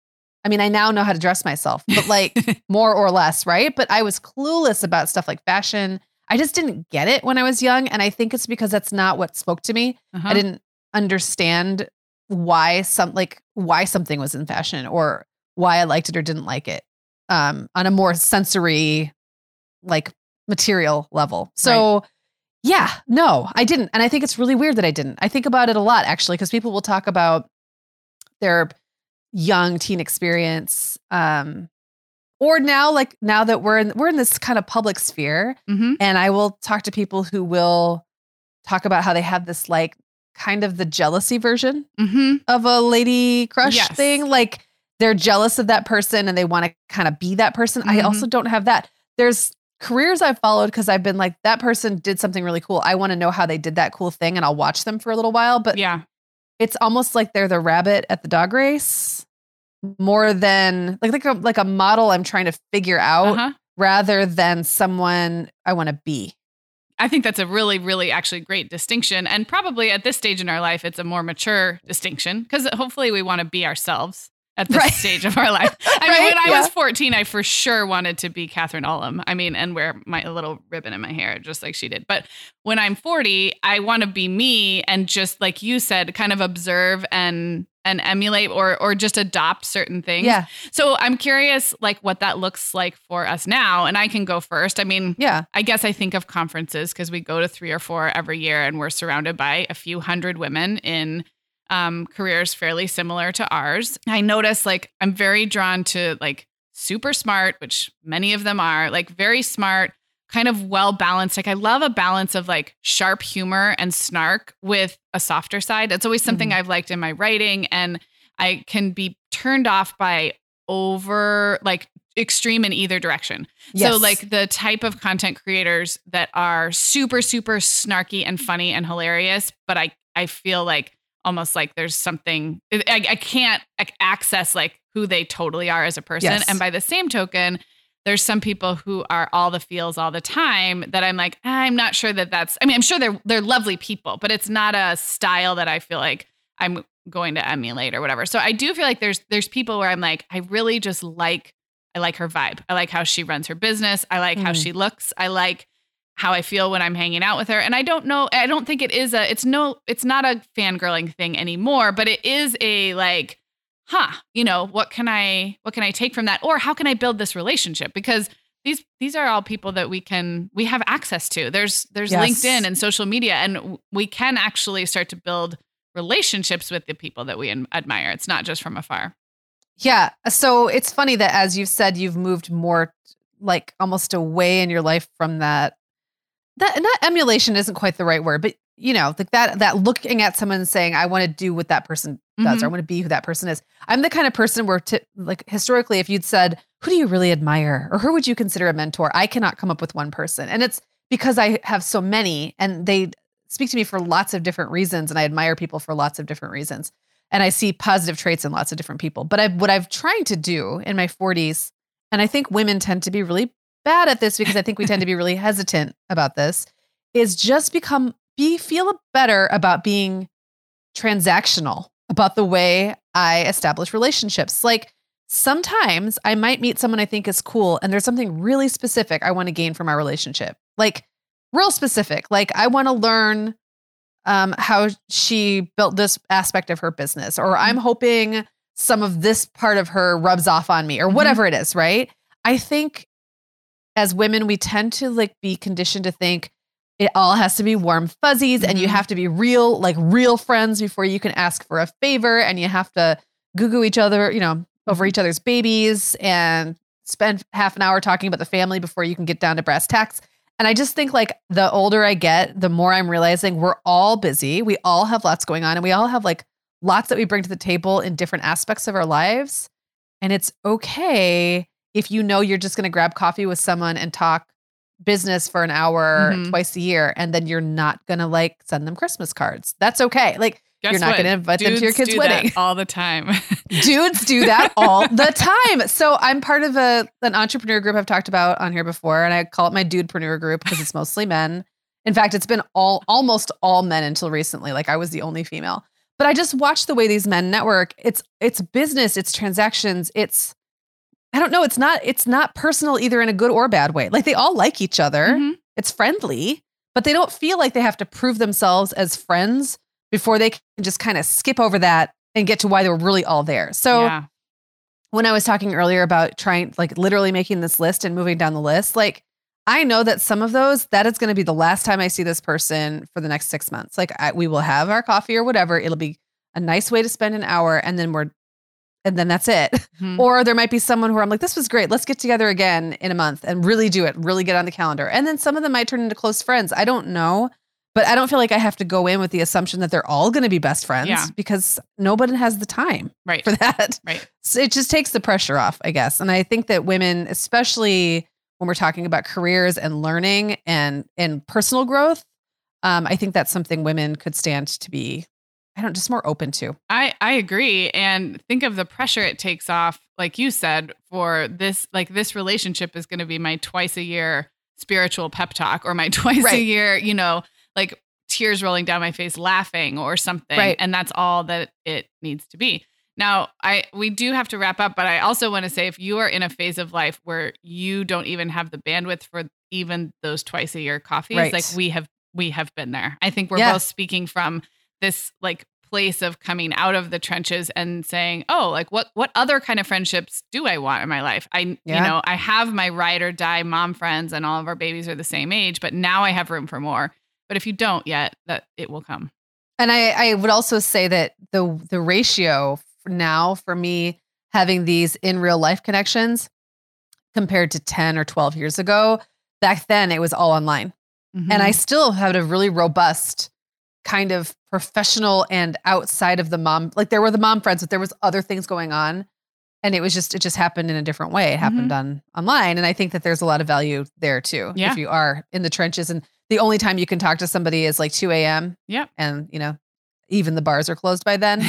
I mean, I now know how to dress myself, but like more or less, right? But I was clueless about stuff like fashion. I just didn't get it when I was young. And I think it's because that's not what spoke to me. Uh-huh. I didn't understand why some like why something was in fashion or why I liked it or didn't like it um, on a more sensory, like material level. So yeah, no, I didn't. And I think it's really weird that I didn't. I think about it a lot actually, because people will talk about their young teen experience. Um, or now, like now that we're in, we're in this kind of public sphere, Mhm. and I will talk to people who will talk about how they have this like kind of the jealousy version Mm-hmm. of a lady crush Yes. thing. Like they're jealous of that person and they want to kind of be that person. I Mhm. also don't have that. There's careers I've followed because I've been like, that person did something really cool. I want to know how they did that cool thing and I'll watch them for a little while. But Yeah. it's almost like they're the rabbit at the dog race more than like like a, like a model I'm trying to figure out Uh-huh. rather than someone I want to be. I think that's a really, really actually great distinction. And probably at this stage in our life, it's a more mature distinction because hopefully we want to be ourselves at this Right. stage of our life. I mean, Right? when I Yeah. was fourteen, I for sure wanted to be Catherine Ullum. I mean, and wear my a little ribbon in my hair, just like she did. But when I'm forty, I want to be me and just like you said, kind of observe and and emulate or or just adopt certain things. Yeah. So I'm curious, like what that looks like for us now. And I can go first. I mean, Yeah. I guess I think of conferences because we go to three or four every year and we're surrounded by a few hundred women in um, careers fairly similar to ours. I notice like I'm very drawn to like super smart, which many of them are, like very smart, kind of well balanced. Like I love a balance of like sharp humor and snark with a softer side. It's always something Mhm. I've liked in my writing, and I can be turned off by over like extreme in either direction. So Yes. like the type of content creators that are super, super snarky and funny and hilarious, but I, I feel like almost like there's something, I, I can't ac- access like who they totally are as a person. Yes. And by the same token, there's some people who are all the feels all the time that I'm like, I'm not sure that that's, I mean, I'm sure they're, they're lovely people, but it's not a style that I feel like I'm going to emulate or whatever. So I do feel like there's, there's people where I'm like, I really just like, I like her vibe. I like how she runs her business. I like how Mm. she looks. I like how I feel when I'm hanging out with her. And I don't know, I don't think it is a, it's no, it's not a fangirling thing anymore, but it is a like, huh, you know, what can I, what can I take from that? Or how can I build this relationship? Because these, these are all people that we can, we have access to. There's, there's Yes. LinkedIn and social media, and we can actually start to build relationships with the people that we ad- admire. It's not just from afar. Yeah. So it's funny that as you've said, you've moved more like almost away in your life from that. That and that emulation isn't quite the right word, but you know, like that that looking at someone and saying, I want to do what that person does, or I Mhm. want to be who that person is. I'm the kind of person where t- like historically, if you'd said, who do you really admire? Or who would you consider a mentor? I cannot come up with one person. And it's because I have so many and they speak to me for lots of different reasons. And I admire people for lots of different reasons. And I see positive traits in lots of different people. But I've, what I've trying to do in my forties, and I think women tend to be really bad at this because I think we tend to be really hesitant about this, is just become, be, feel better about being transactional about the way I establish relationships. Like sometimes I might meet someone I think is cool and there's something really specific I want to gain from our relationship. Like real specific. Like I want to learn um, how she built this aspect of her business, or I'm hoping some of this part of her rubs off on me, or Mhm. whatever it is. Right. I think as women, we tend to like be conditioned to think it all has to be warm fuzzies and you Mhm. have to be real, like real friends before you can ask for a favor, and you have to goo-goo each other, you know, over each other's babies and spend half an hour talking about the family before you can get down to brass tacks. And I just think like the older I get, the more I'm realizing we're all busy. We all have lots going on and we all have like lots that we bring to the table in different aspects of our lives. And it's okay if you know you're just going to grab coffee with someone and talk business for an hour Mhm. twice a year, and then you're not going to like send them Christmas cards. That's okay. Like Guess you're not what? going to invite them to your Dudes kid's do wedding. that all the time. Dudes do that all the time. So I'm part of a an entrepreneur group I've talked about on here before, and I call it my dudepreneur group because it's mostly men. In fact, it's been all almost all men until recently. Like I was the only female. But I just watch the way these men network. It's it's business, it's transactions, it's I don't know, it's not it's not personal either in a good or bad way. Like they all like each other. Mhm. It's friendly, but they don't feel like they have to prove themselves as friends before they can just kind of skip over that and get to why they were really all there. So Yeah. when I was talking earlier about trying, like literally making this list and moving down the list, like I know that some of those, that is going to be the last time I see this person for the next six months. Like I, we will have our coffee or whatever. It'll be a nice way to spend an hour and then we're, and then that's it. Mhm. Or there might be someone where I'm like, this was great. Let's get together again in a month and really do it, really get on the calendar. And then some of them might turn into close friends. I don't know. But I don't feel like I have to go in with the assumption that they're all going to be best friends Yeah. because nobody has the time Right. for that. Right. So it just takes the pressure off, I guess. And I think that women, especially when we're talking about careers and learning and, and personal growth, um, I think that's something women could stand to be, I don't, just more open to. I, I agree. And think of the pressure it takes off, like you said, for this, like this relationship is going to be my twice a year spiritual pep talk or my twice Right. a year, you know, like tears rolling down my face laughing or something. Right. And that's all that it needs to be. Now, I we do have to wrap up, but I also want to say if you are in a phase of life where you don't even have the bandwidth for even those twice a year coffees, Right. like we have we have been there. I think we're Yeah. both speaking from this like place of coming out of the trenches and saying, oh, like what what other kind of friendships do I want in my life? I Yeah. you know, I have my ride or die mom friends and all of our babies are the same age, but now I have room for more. But if you don't yet, that it will come. And I, I would also say that the the ratio for now for me having these in real life connections compared to ten or twelve years ago, back then it was all online. Mm-hmm. And I still had a really robust kind of professional and outside of the mom, like there were the mom friends, but there was other things going on. And it was just, it just happened in a different way. It happened on online. And I think that there's a lot of value there too. Yeah. If you are in the trenches and the only time you can talk to somebody is like two a.m. Yep. And, you know, even the bars are closed by then.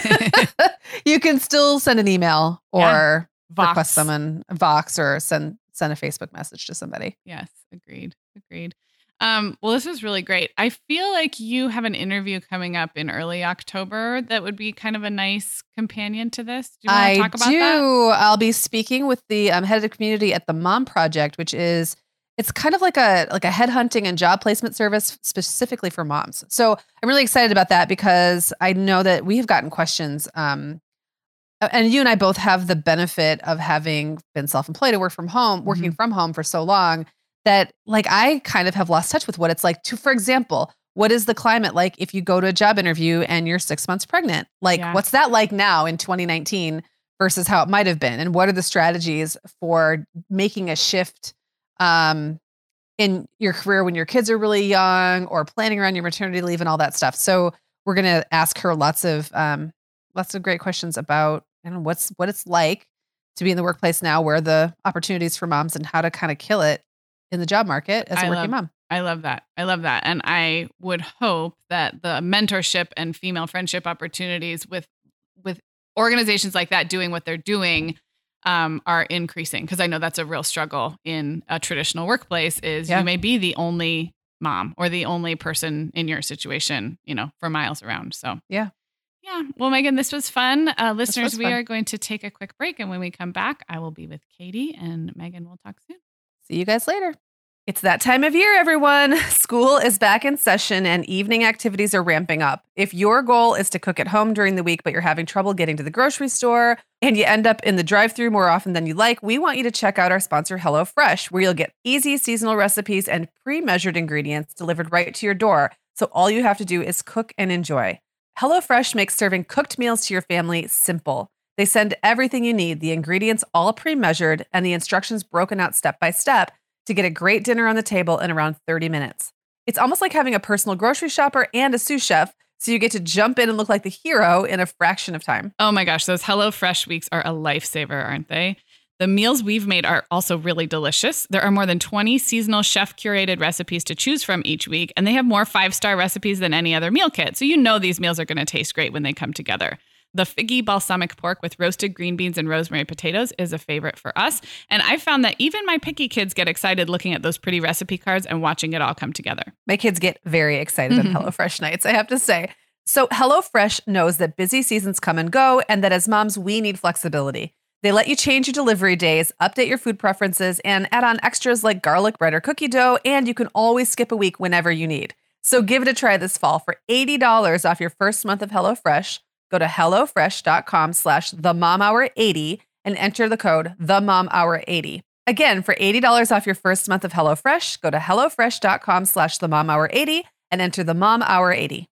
You can still send an email or Yeah. Vox. request someone Vox or send send a Facebook message to somebody. Yes, agreed. Agreed. Um, well, this was really great. I feel like you have an interview coming up in early October that would be kind of a nice companion to this. Do you want I to talk about do. that? I'll be speaking with the um, head of the community at the Mom Project, which is it's kind of like a like a headhunting and job placement service specifically for moms. So I'm really excited about that because I know that we have gotten questions. Um, and you and I both have the benefit of having been self-employed and work from home, working Mhm. from home for so long that like I kind of have lost touch with what it's like to, for example, what is the climate like if you go to a job interview and you're six months pregnant? Like, Yeah. what's that like now in twenty nineteen versus how it might have been? And what are the strategies for making a shift um, in your career when your kids are really young or planning around your maternity leave and all that stuff? So we're going to ask her lots of, um, lots of great questions about I don't know, what's, what it's like to be in the workplace now, where are the opportunities for moms and how to kind of kill it in the job market as a I working love- mom. I love that. I love that. And I would hope that the mentorship and female friendship opportunities with with organizations like that doing what they're doing um, are increasing. Because I know that's a real struggle in a traditional workplace is Yeah. you may be the only mom or the only person in your situation, you know, for miles around. So Yeah. Yeah. Well, Megan, this was fun. Uh, listeners, was we fun. are going to take a quick break. And when we come back, I will be with Katie and Megan will talk soon. See you guys later. It's that time of year, everyone. School is back in session and evening activities are ramping up. If your goal is to cook at home during the week, but you're having trouble getting to the grocery store and you end up in the drive-thru more often than you like, we want you to check out our sponsor, HelloFresh, where you'll get easy seasonal recipes and pre-measured ingredients delivered right to your door. So all you have to do is cook and enjoy. HelloFresh makes serving cooked meals to your family simple. They send everything you need, the ingredients all pre-measured and the instructions broken out step by step to get a great dinner on the table in around thirty minutes. It's almost like having a personal grocery shopper and a sous chef, so you get to jump in and look like the hero in a fraction of time. Oh my gosh, those HelloFresh weeks are a lifesaver, aren't they? The meals we've made are also really delicious. There are more than twenty seasonal chef-curated recipes to choose from each week, and they have more five-star recipes than any other meal kit. So you know these meals are going to taste great when they come together. The figgy balsamic pork with roasted green beans and rosemary potatoes is a favorite for us. And I found that even my picky kids get excited looking at those pretty recipe cards and watching it all come together. My kids get very excited on HelloFresh nights, I have to say. So HelloFresh knows that busy seasons come and go, and that as moms, we need flexibility. They let you change your delivery days, update your food preferences, and add on extras like garlic bread or cookie dough, and you can always skip a week whenever you need. So give it a try this fall for eighty dollars off your first month of HelloFresh. Go to HelloFresh.com slash TheMomHour80 and enter the code TheMomHour80. Again, for eighty dollars off your first month of HelloFresh, go to HelloFresh.com slash TheMomHour80 and enter the Mom Hour eighty.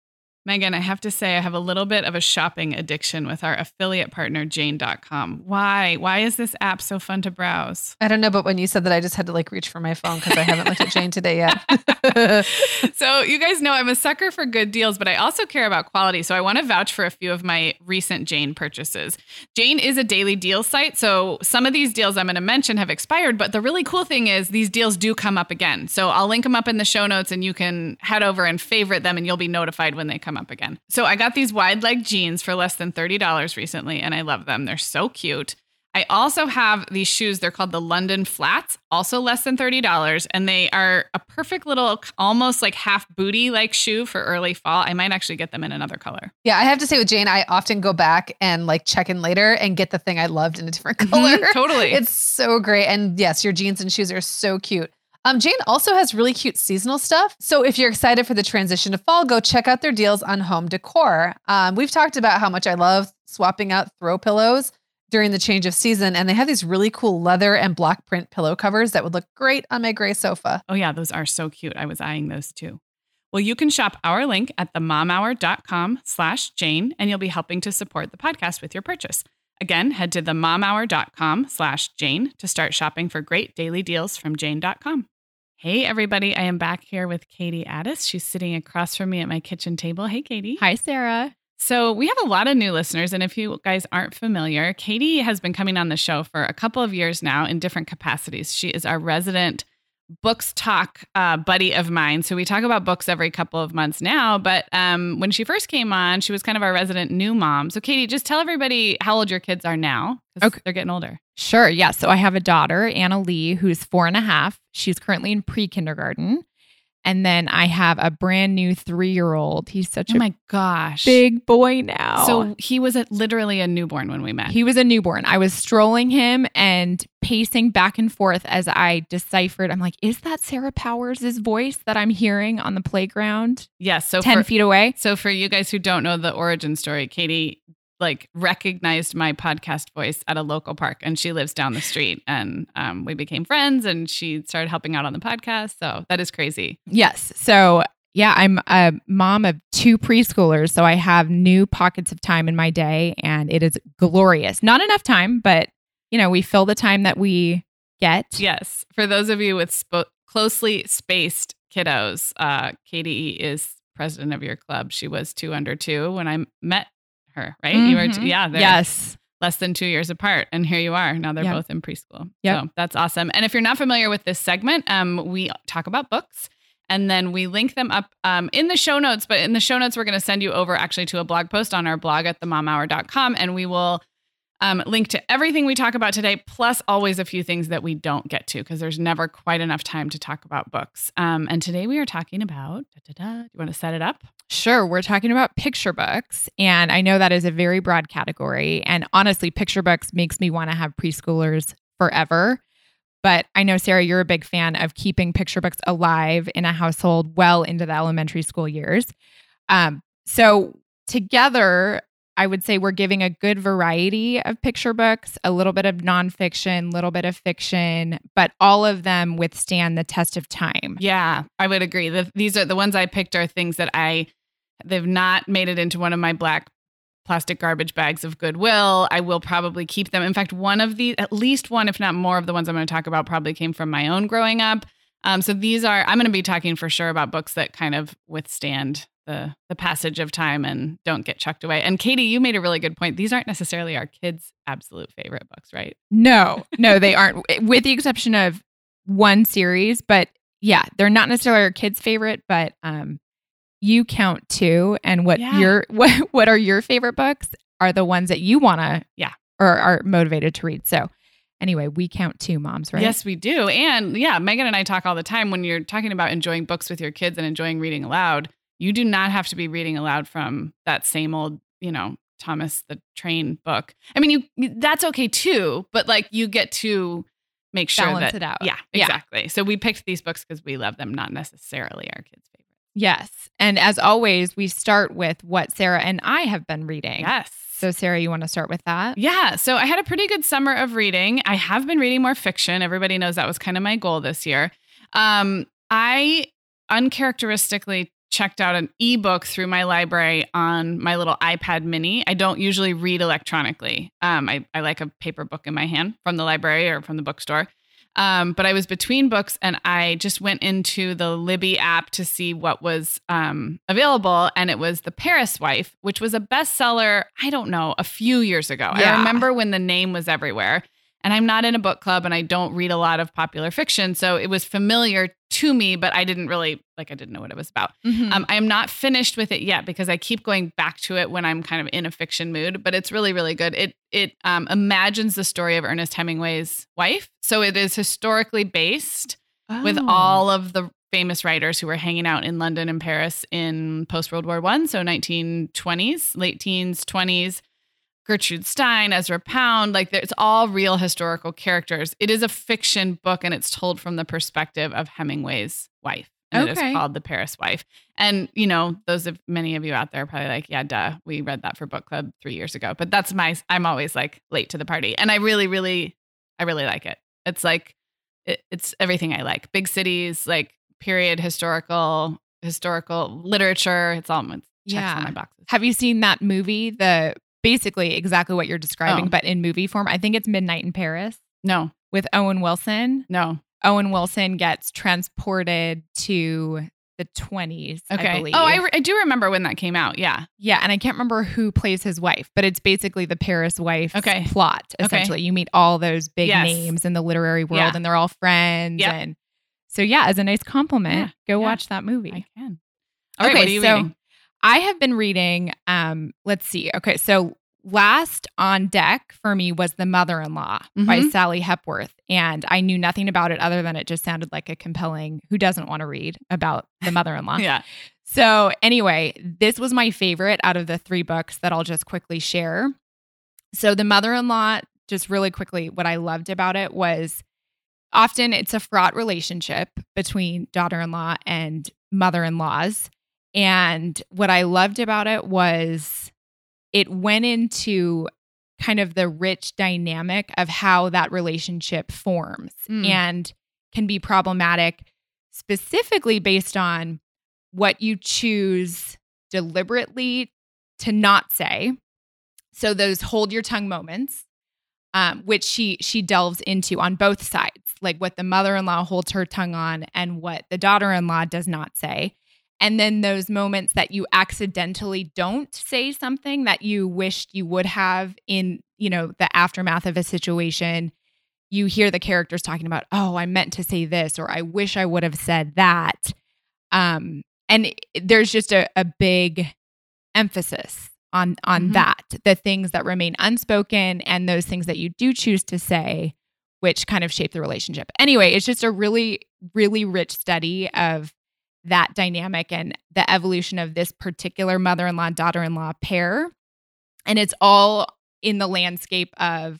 Megan, I have to say I have a little bit of a shopping addiction with our affiliate partner, Jane dot com. Why? Why is this app so fun to browse? I don't know, but when you said that, I just had to like reach for my phone because I haven't looked at Jane today yet. So you guys know I'm a sucker for good deals, but I also care about quality. So I want to vouch for a few of my recent Jane purchases. Jane is a daily deal site. So some of these deals I'm going to mention have expired, but the really cool thing is these deals do come up again. So I'll link them up in the show notes and you can head over and favorite them and you'll be notified when they come up again. So I got these wide leg jeans for less than thirty dollars recently, and I love them. They're so cute. I also have these shoes. They're called the London Flats, also less than thirty dollars. And they are a perfect little, almost like half booty like shoe for early fall. I might actually get them in another color. Yeah, I have to say with Jane, I often go back and like check in later and get the thing I loved in a different color. Mm-hmm, totally. It's so great. And yes, your jeans and shoes are so cute. Um, Jane also has really cute seasonal stuff. So if you're excited for the transition to fall, go check out their deals on home decor. Um, we've talked about how much I love swapping out throw pillows during the change of season. And they have these really cool leather and block print pillow covers that would look great on my gray sofa. Oh yeah, those are so cute. I was eyeing those too. Well, you can shop our link at themomhour.com slash Jane, and you'll be helping to support the podcast with your purchase. Again, head to themomhour.com slash Jane to start shopping for great daily deals from Jane dot com. Hey, everybody. I am back here with Katie Addis. She's sitting across from me at my kitchen table. Hey, Katie. Hi, Sarah. So we have a lot of new listeners. And if you guys aren't familiar, Katie has been coming on the show for a couple of years now in different capacities. She is our resident books talk uh, buddy of mine. So we talk about books every couple of months now. But um, when she first came on, she was kind of our resident new mom. So Katie, just tell everybody how old your kids are now. Okay. They're getting older. Sure. Yeah. So I have a daughter, Anna Lee, who's four and a half. She's currently in pre-kindergarten. And then I have a brand new three-year-old. He's such oh a my gosh. big boy now. So he was a, literally a newborn when we met. He was a newborn. I was strolling him and pacing back and forth as I deciphered. I'm like, is that Sarah Powers' voice that I'm hearing on the playground? Yes. So ten for, feet away. So for you guys who don't know the origin story, Katie like recognized my podcast voice at a local park, and she lives down the street, and um, we became friends, and she started helping out on the podcast. So that is crazy. Yes. So yeah, I'm a mom of two preschoolers, so I have new pockets of time in my day, and it is glorious. Not enough time, but you know, we fill the time that we get. Yes. For those of you with sp- closely spaced kiddos, uh, Katie is president of your club. She was two under two when I met her, right? Mm-hmm. You were, t- yeah, they're yes, less than two years apart, and here you are. Now they're yep. both in preschool. Yep. So that's awesome. And if you're not familiar with this segment, um, we talk about books, and then we link them up um, in the show notes. But in the show notes, we're going to send you over actually to a blog post on our blog at the mom hour dot com, and we will um, link to everything we talk about today, plus always a few things that we don't get to because there's never quite enough time to talk about books. Um, and today we are talking about. Da, da, da. Do you want to set it up? Sure. We're talking about picture books. And I know that is a very broad category. And honestly, picture books makes me want to have preschoolers forever. But I know, Sarah, you're a big fan of keeping picture books alive in a household well into the elementary school years. Um, so together, I would say we're giving a good variety of picture books, a little bit of nonfiction, a little bit of fiction, but all of them withstand the test of time. Yeah, I would agree. The, these are the ones I picked are things that I, they've not made it into one of my black plastic garbage bags of Goodwill. I will probably keep them. In fact, one of the, at least one, if not more of the ones I'm going to talk about probably came from my own growing up. Um, so these are, I'm going to be talking for sure about books that kind of withstand the the passage of time and don't get chucked away. And Katie, you made a really good point. These aren't necessarily our kids' absolute favorite books, right? No, no, they aren't, with the exception of one series. But yeah, they're not necessarily our kids' favorite, but um, you count two. And what Yeah. your what what are your favorite books are the ones that you want to, Yeah. or are motivated to read. So anyway, we count two, moms, right? Yes, we do. And yeah, Megan and I talk all the time when you're talking about enjoying books with your kids and enjoying reading aloud. You do not have to be reading aloud from that same old, you know, Thomas the Train book. I mean, you that's okay too, but like you get to make sure Balance that it out. Yeah, Yeah. exactly. So we picked these books because we love them, not necessarily our kids' favorite. Yes. And as always, we start with what Sarah and I have been reading. Yes. So Sarah, you want to start with that? Yeah. So I had a pretty good summer of reading. I have been reading more fiction. Everybody knows that was kind of my goal this year. Um, I uncharacteristically checked out an ebook through my library on my little iPad mini. I don't usually read electronically. Um, I, I like a paper book in my hand from the library or from the bookstore. Um, but I was between books and I just went into the Libby app to see what was um, available. And it was The Paris Wife, which was a bestseller, I don't know, a few years ago. Yeah. I remember when the name was everywhere. And I'm not in a book club and I don't read a lot of popular fiction. So it was familiar to me, but I didn't really, like, I didn't know what it was about. Mhm. Um, I am not finished with it yet because I keep going back to it when I'm kind of in a fiction mood, but it's really, really good. It it um, imagines the story of Ernest Hemingway's wife. So it is historically based with Oh. all of the famous writers who were hanging out in London and Paris in post-World War One. So nineteen twenties, late teens, twenties. Gertrude Stein, Ezra Pound, like it's all real historical characters. It is a fiction book and it's told from the perspective of Hemingway's wife. And Okay. it is called The Paris Wife. And, you know, those of many of you out there are probably like, yeah, duh, we read that for book club three years ago. But that's my, I'm always like late to the party. And I really, really, I really like it. It's like, it, it's everything I like. Big cities, like period, historical, historical literature. It's all, it checks Yeah. all my boxes. Have you seen that movie? The basically exactly what you're describing, Oh. but in movie form. I think it's Midnight in Paris No, with Owen Wilson. no. Owen Wilson gets transported to the twenties, Okay. I believe. Oh, I, re- I do remember when that came out. Yeah. yeah, and I can't remember who plays his wife, but it's basically the Paris wife Okay. plot. Okay. Essentially, you meet all those big Yes. names in the literary world, Yeah. and they're all friends. Yep. And so, yeah, as a nice compliment, go yeah. watch that movie. I can. All right. Okay, What are you so- reading? I have been reading, um, let's see. Okay, so last on deck for me was The Mother-in-Law by Mhm. Sally Hepworth. And I knew nothing about it other than it just sounded like a compelling, who doesn't want to read about the mother-in-law? Yeah. So anyway, this was my favorite out of the three books that I'll just quickly share. So The Mother-in-Law, just really quickly, what I loved about it was often it's a fraught relationship between daughter-in-law and mother-in-laws. And what I loved about it was it went into kind of the rich dynamic of how that relationship forms Mm. and can be problematic, specifically based on what you choose deliberately to not say. So those hold your tongue moments, um, which she she delves into on both sides, like what the mother-in-law holds her tongue on and what the daughter-in-law does not say. And then those moments that you accidentally don't say something that you wished you would have in, you know, the aftermath of a situation. You hear the characters talking about, oh, I meant to say this, or I wish I would have said that. Um, and it- there's just a, a big emphasis on on Mhm. that, the things that remain unspoken and those things that you do choose to say, which kind of shape the relationship. Anyway, it's just a really, really rich study of that dynamic and the evolution of this particular mother-in-law, daughter-in-law pair. And it's all in the landscape of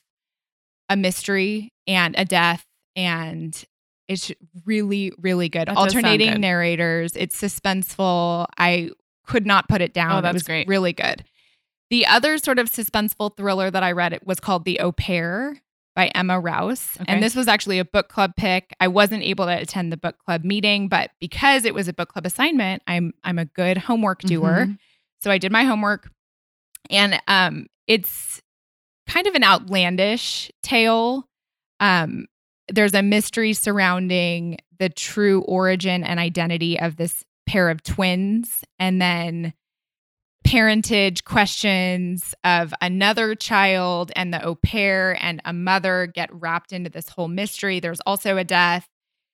a mystery and a death. And it's really, really good. That does sound Alternating good. narrators. It's suspenseful. I could not put it down. Oh, It that's was great. really good. The other sort of suspenseful thriller that I read it was called The Au Pair by Emma Rouse. Okay. And this was actually a book club pick. I wasn't able to attend the book club meeting, but because it was a book club assignment, I'm I'm a good homework doer. Mhm. So I did my homework. And um it's kind of an outlandish tale. Um there's a mystery surrounding the true origin and identity of this pair of twins, and then parentage questions of another child and the au pair and a mother get wrapped into this whole mystery. There's also a death.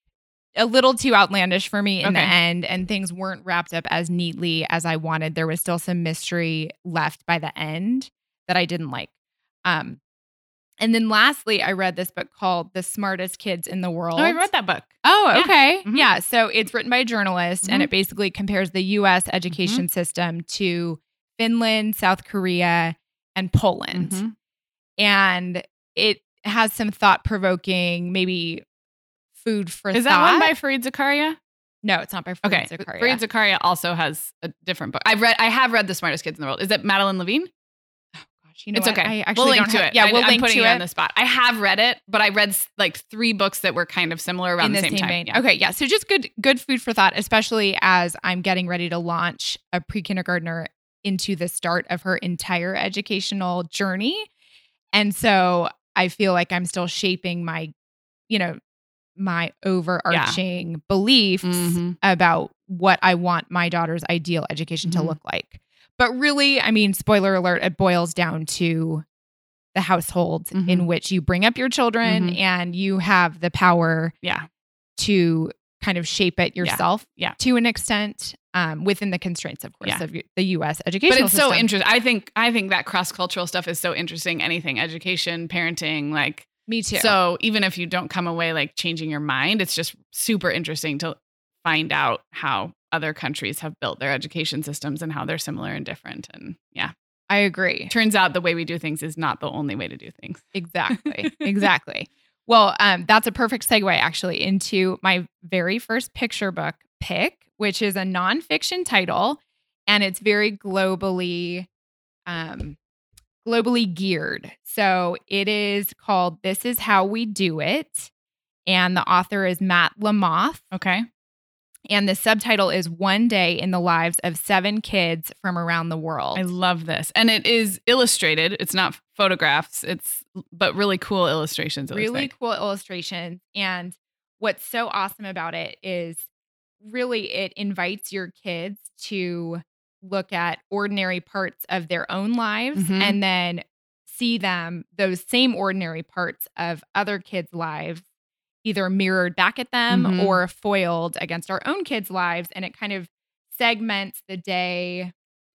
A little too outlandish for me in the Okay. end, and things weren't wrapped up as neatly as I wanted. There was still some mystery left by the end that I didn't like. Um, and then lastly, I read this book called The Smartest Kids in the World. Oh, I read that book. Oh, Yeah. okay. Mhm. Yeah. So it's written by a journalist and Mhm. it basically compares the U S education system to Finland, South Korea, and Poland. Mhm. And it has some thought provoking, maybe food for Is thought. that one by Fareed Zakaria? No, it's not by Fareed Okay. Zakaria. Fareed Zakaria also has a different book. I've read, I have read The Smartest Kids in the World. Is it Madeline Levine? Oh, gosh, you know It's what? okay. I actually we'll link don't to have, it. Yeah, I, we'll I'm link putting to you it on the spot. I have read it, but I read like three books that were kind of similar around in the, the same, same, time. vein. Yeah. Okay, yeah. So just good, good food for thought, especially as I'm getting ready to launch a pre-kindergartner into the start of her entire educational journey, and so I feel like I'm still shaping my, you know, my overarching beliefs Mhm. about what I want my daughter's ideal education Mhm. to look like. But really, I mean, spoiler alert, it boils down to the household Mhm. in which you bring up your children Mhm. and you have the power Yeah. to kind of shape it yourself Yeah. to an extent, um, within the constraints, of course, Yeah. of the U S educational But it's so system. interesting. I think I think that cross-cultural stuff is so interesting. Anything, education, parenting, like Me too. so even if you don't come away like changing your mind, it's just super interesting to find out how other countries have built their education systems and how they're similar and different. And yeah, I agree. turns out the way we do things is not the only way to do things. Exactly. Exactly. Well, um, that's a perfect segue actually into my very first picture book pick, which is a nonfiction title, and it's very globally, um, globally geared. So it is called "This Is How We Do It," and the author is Matt Lamothe. Okay. And the subtitle is "One Day in the Lives of Seven Kids from Around the World." I love this. And it is illustrated. It's not photographs. It's but really cool illustrations. It looks Really like. cool illustrations. And what's so awesome about it is really it invites your kids to look at ordinary parts of their own lives Mhm. and then see them, those same ordinary parts of other kids' lives, either mirrored back at them Mhm. or foiled against our own kids' lives. And it kind of segments the day.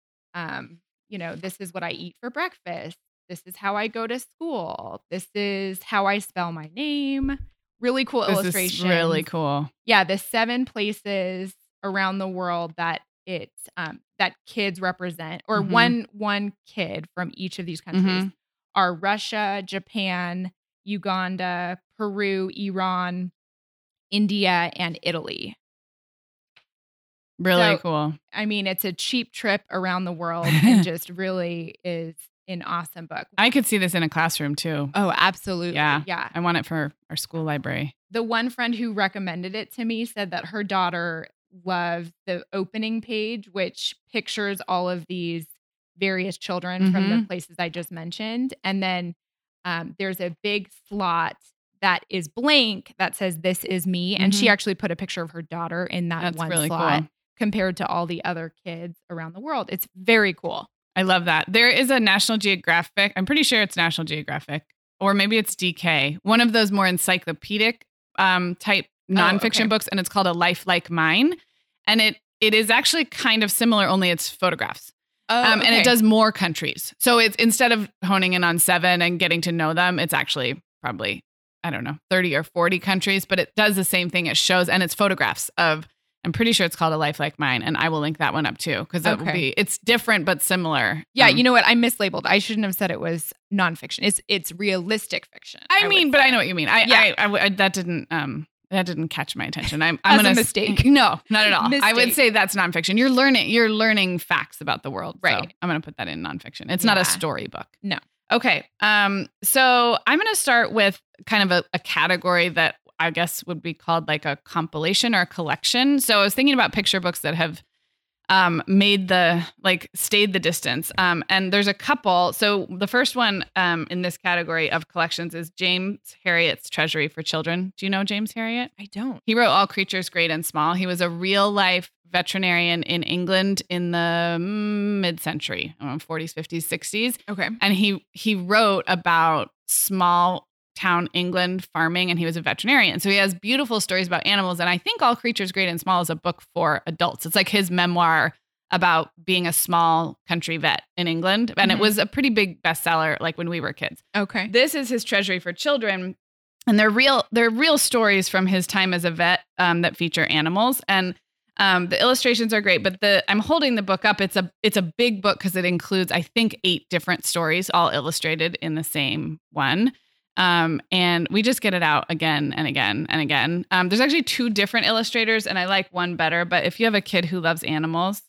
Um, you know, this is what I eat for breakfast. This is how I go to school. This is how I spell my name. Really cool This illustrations. is really cool. Yeah, the seven places around the world that it's um, that kids represent, or Mhm. one one kid from each of these countries Mhm. are Russia, Japan, Uganda, Peru, Iran, India, and Italy. Really So- cool. I mean, it's a cheap trip around the world and just really is an awesome book. I could see this in a classroom too. Oh, absolutely. Yeah. Yeah. I want it for our school library. The one friend who recommended it to me said that her daughter loved the opening page, which pictures all of these various children from the Mhm. places I just mentioned. And then um, there's a big slot that is blank that says, "This is me." And she Mhm. actually put a picture of her daughter in that That's one really slot cool. compared to all the other kids around the world. It's very cool. I love that. There is a National Geographic. I'm pretty sure it's National Geographic, or maybe it's D K. One of those more encyclopedic um, type nonfiction okay. books, and it's called A Life Like Mine. And it it is actually kind of similar, only it's photographs. Oh, Um, And it does more countries. So it's instead of honing in on seven and getting to know them, it's actually probably, I don't know, thirty or forty countries, but it does the same thing. It shows, and it's photographs of, I'm pretty sure it's called A Life Like Mine. And I will link that one up too, because that will Okay. be, it's different, but similar. Yeah, Um, you know what? I mislabeled. I shouldn't have said it was nonfiction. It's it's realistic fiction. I would mean, but say. I know what you mean. I, Yeah. I, I, I that didn't, um, that didn't catch my attention. I'm, I'm As a gonna mistake. No, not at all. I would Mistake. say that's nonfiction. You're learning, you're learning facts about the world. So Right. I'm going to put that in nonfiction. It's not Yeah. a storybook. No. Okay. Um, so I'm going to start with kind of a, a category that I guess would be called like a compilation or a collection. So I was thinking about picture books that have um, made the, like stayed the distance. Um, and there's a couple. So the first one um, in this category of collections is James Herriot's Treasury for Children. Do you know James Herriot? I don't. He wrote All Creatures Great and Small. He was a real life veterinarian in England in the mm, mid-century, I don't know, forties, fifties, sixties. Okay. And he he wrote about small town England farming, and he was a veterinarian. So he has beautiful stories about animals. And I think All Creatures Great and Small is a book for adults. It's like his memoir about being a small country vet in England. And Mhm. it was a pretty big bestseller like when we were kids. Okay. This is his Treasury for Children. And they're real, they're real stories from his time as a vet um, that feature animals. And um, the illustrations are great, but the I'm holding the book up. It's a it's a big book because it includes, I think, eight different stories, all illustrated in the same one. Um, and we just get it out again and again and again. Um, there's actually two different illustrators, and I like one better. But if you have a kid who loves animals,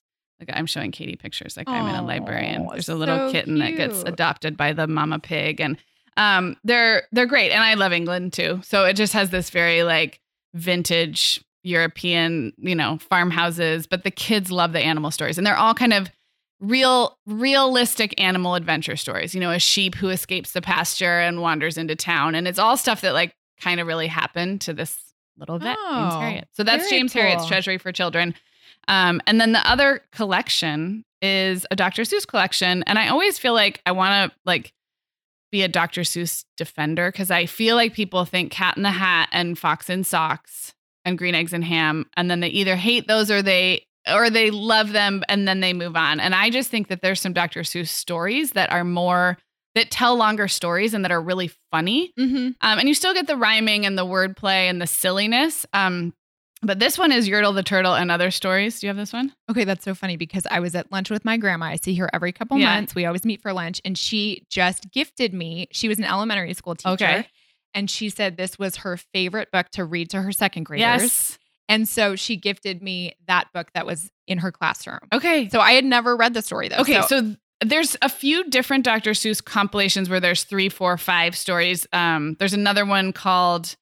Like I'm showing Katie pictures like I'm in a librarian. Oh, There's a little so kitten that gets cute. adopted by the mama pig. And um, they're they're great. And I love England too. So it just has this very like vintage European, you know, farmhouses. But the kids love the animal stories. And they're all kind of real, realistic animal adventure stories. You know, a sheep who escapes the pasture and wanders into town. And it's all stuff that like kind of really happened to this little vet, James Oh, Herriot. So that's very James Herriot's cool. Treasury for Children. Um, and then the other collection is a Doctor Seuss collection. And I always feel like I want to like be a Doctor Seuss defender because I feel like people think Cat in the Hat and Fox in Socks and Green Eggs and Ham. And then they either hate those or they or they love them and then they move on. And I just think that there's some Doctor Seuss stories that are more that tell longer stories and that are really funny. Mm-hmm. Um, and you still get the rhyming and the wordplay and the silliness. Um, but this one is Yertle the Turtle and Other Stories. Do you have this one? Okay, that's so funny because I was at lunch with my grandma. I see her every couple Yeah. months. We always meet for lunch. And she just gifted me, she was an elementary school teacher. Okay. And she said this was her favorite book to read to her second graders. Yes. And so she gifted me that book that was in her classroom. Okay. So I had never read the story though. Okay, so, th- there's a few different Doctor Seuss compilations where there's three, four, five stories. Um, there's another one called,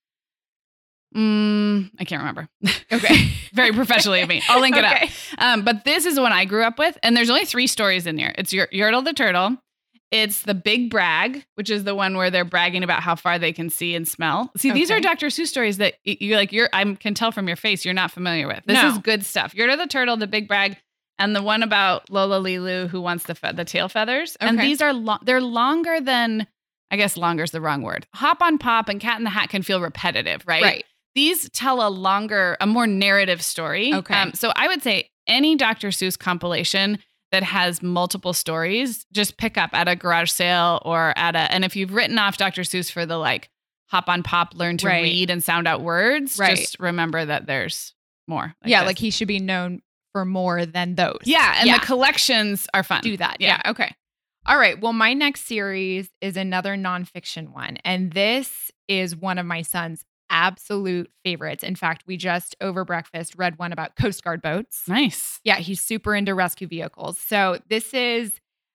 um, I can't remember. okay. Very professionally of me. I'll link it Okay. up. Um, but this is the one I grew up with, and there's only three stories in here. It's Yer- Yertle the Turtle. It's the Big Brag, which is the one where they're bragging about how far they can see and smell. See, these Okay. are Doctor Seuss stories that y- you're like, you're, I can tell from your face, you're not familiar with. This No. is good stuff. Yertle the Turtle, the Big Brag, and the one about Lola Lilu who wants the fe- the tail feathers. And Okay. these are lo- they're longer than, I guess longer is the wrong word. Hop on Pop and Cat in the Hat can feel repetitive, right? Right. These tell a longer, a more narrative story. Okay. Um, so I would say any Doctor Seuss compilation that has multiple stories, just pick up at a garage sale or at a, and if you've written off Doctor Seuss for the like hop on pop, learn to Right. read and sound out words, Right. just remember that there's more. yeah, this. like he should be known for more than those. Yeah. And Yeah. the collections are fun. do that. Yeah. Yeah. Okay. All right. Well, my next series is another nonfiction one. And this is one of my son's absolute favorites. In fact, we just over breakfast read one about Coast Guard boats. Nice. Yeah, he's super into rescue vehicles. So this is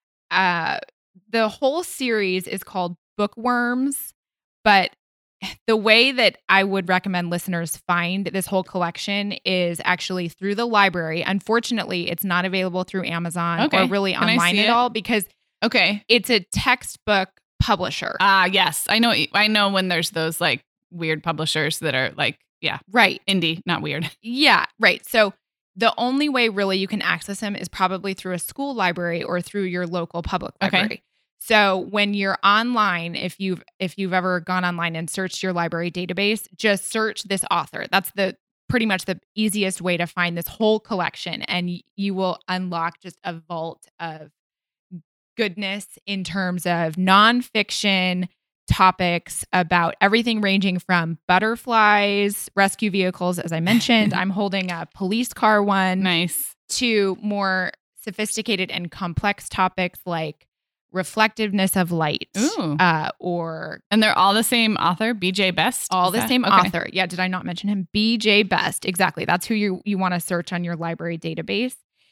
uh the whole series is called Bookworms, but the way that I would recommend listeners find this whole collection is actually through the library. Unfortunately, it's not available through Amazon Okay. or really Can I online see at it? all because Okay. it's a textbook publisher. Ah, yes. I know. I know when there's those like weird publishers that are like, yeah, right. indie, not weird. Yeah, right. So the only way really you can access them is probably through a school library or through your local public Okay. library. So when you're online, if you've if you've ever gone online and searched your library database, just search this author. That's the pretty much the easiest way to find this whole collection, and y- you will unlock just a vault of goodness in terms of nonfiction topics about everything ranging from butterflies, rescue vehicles, as I mentioned. I'm holding a police car one, Nice. to more sophisticated and complex topics like reflectiveness of light, Ooh. uh, or And they're all the same author, B J Best. all Is the that- same okay. author. Yeah, did I not mention him? B J Best. Exactly. That's who you you want to search on your library database.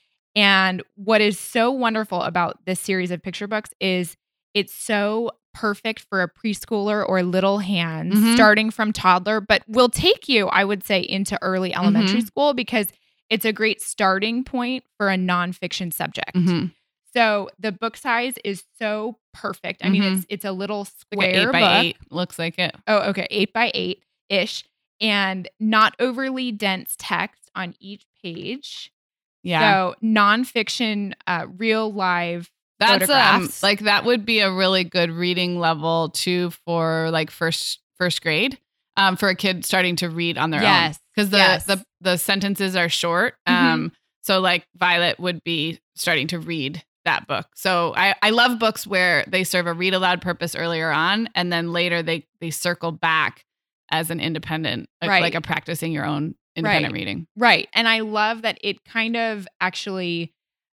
And what is so wonderful about this series of picture books is it's so perfect for a preschooler or little hands Mhm. starting from toddler, but will take you, I would say, into early elementary Mhm. school because it's a great starting point for a nonfiction subject. Mhm. So the book size is so perfect. I mean, Mhm. it's it's a little Like square an eight by book. eight. Looks like it. Oh, okay. Eight by eight ish. And not overly dense text on each page. Yeah. So nonfiction, uh, real live That's um photographs. like that would be a really good reading level too for like first first grade. Um, for a kid starting to read on their own. Yes. Because the, Yes. the the sentences are short. Mhm. Um, so like Violet would be starting to read that book. So I, I love books where they serve a read aloud purpose earlier on, and then later they they circle back as an independent, like, Right. like a practicing your own independent Right. reading. Right. And I love that it kind of actually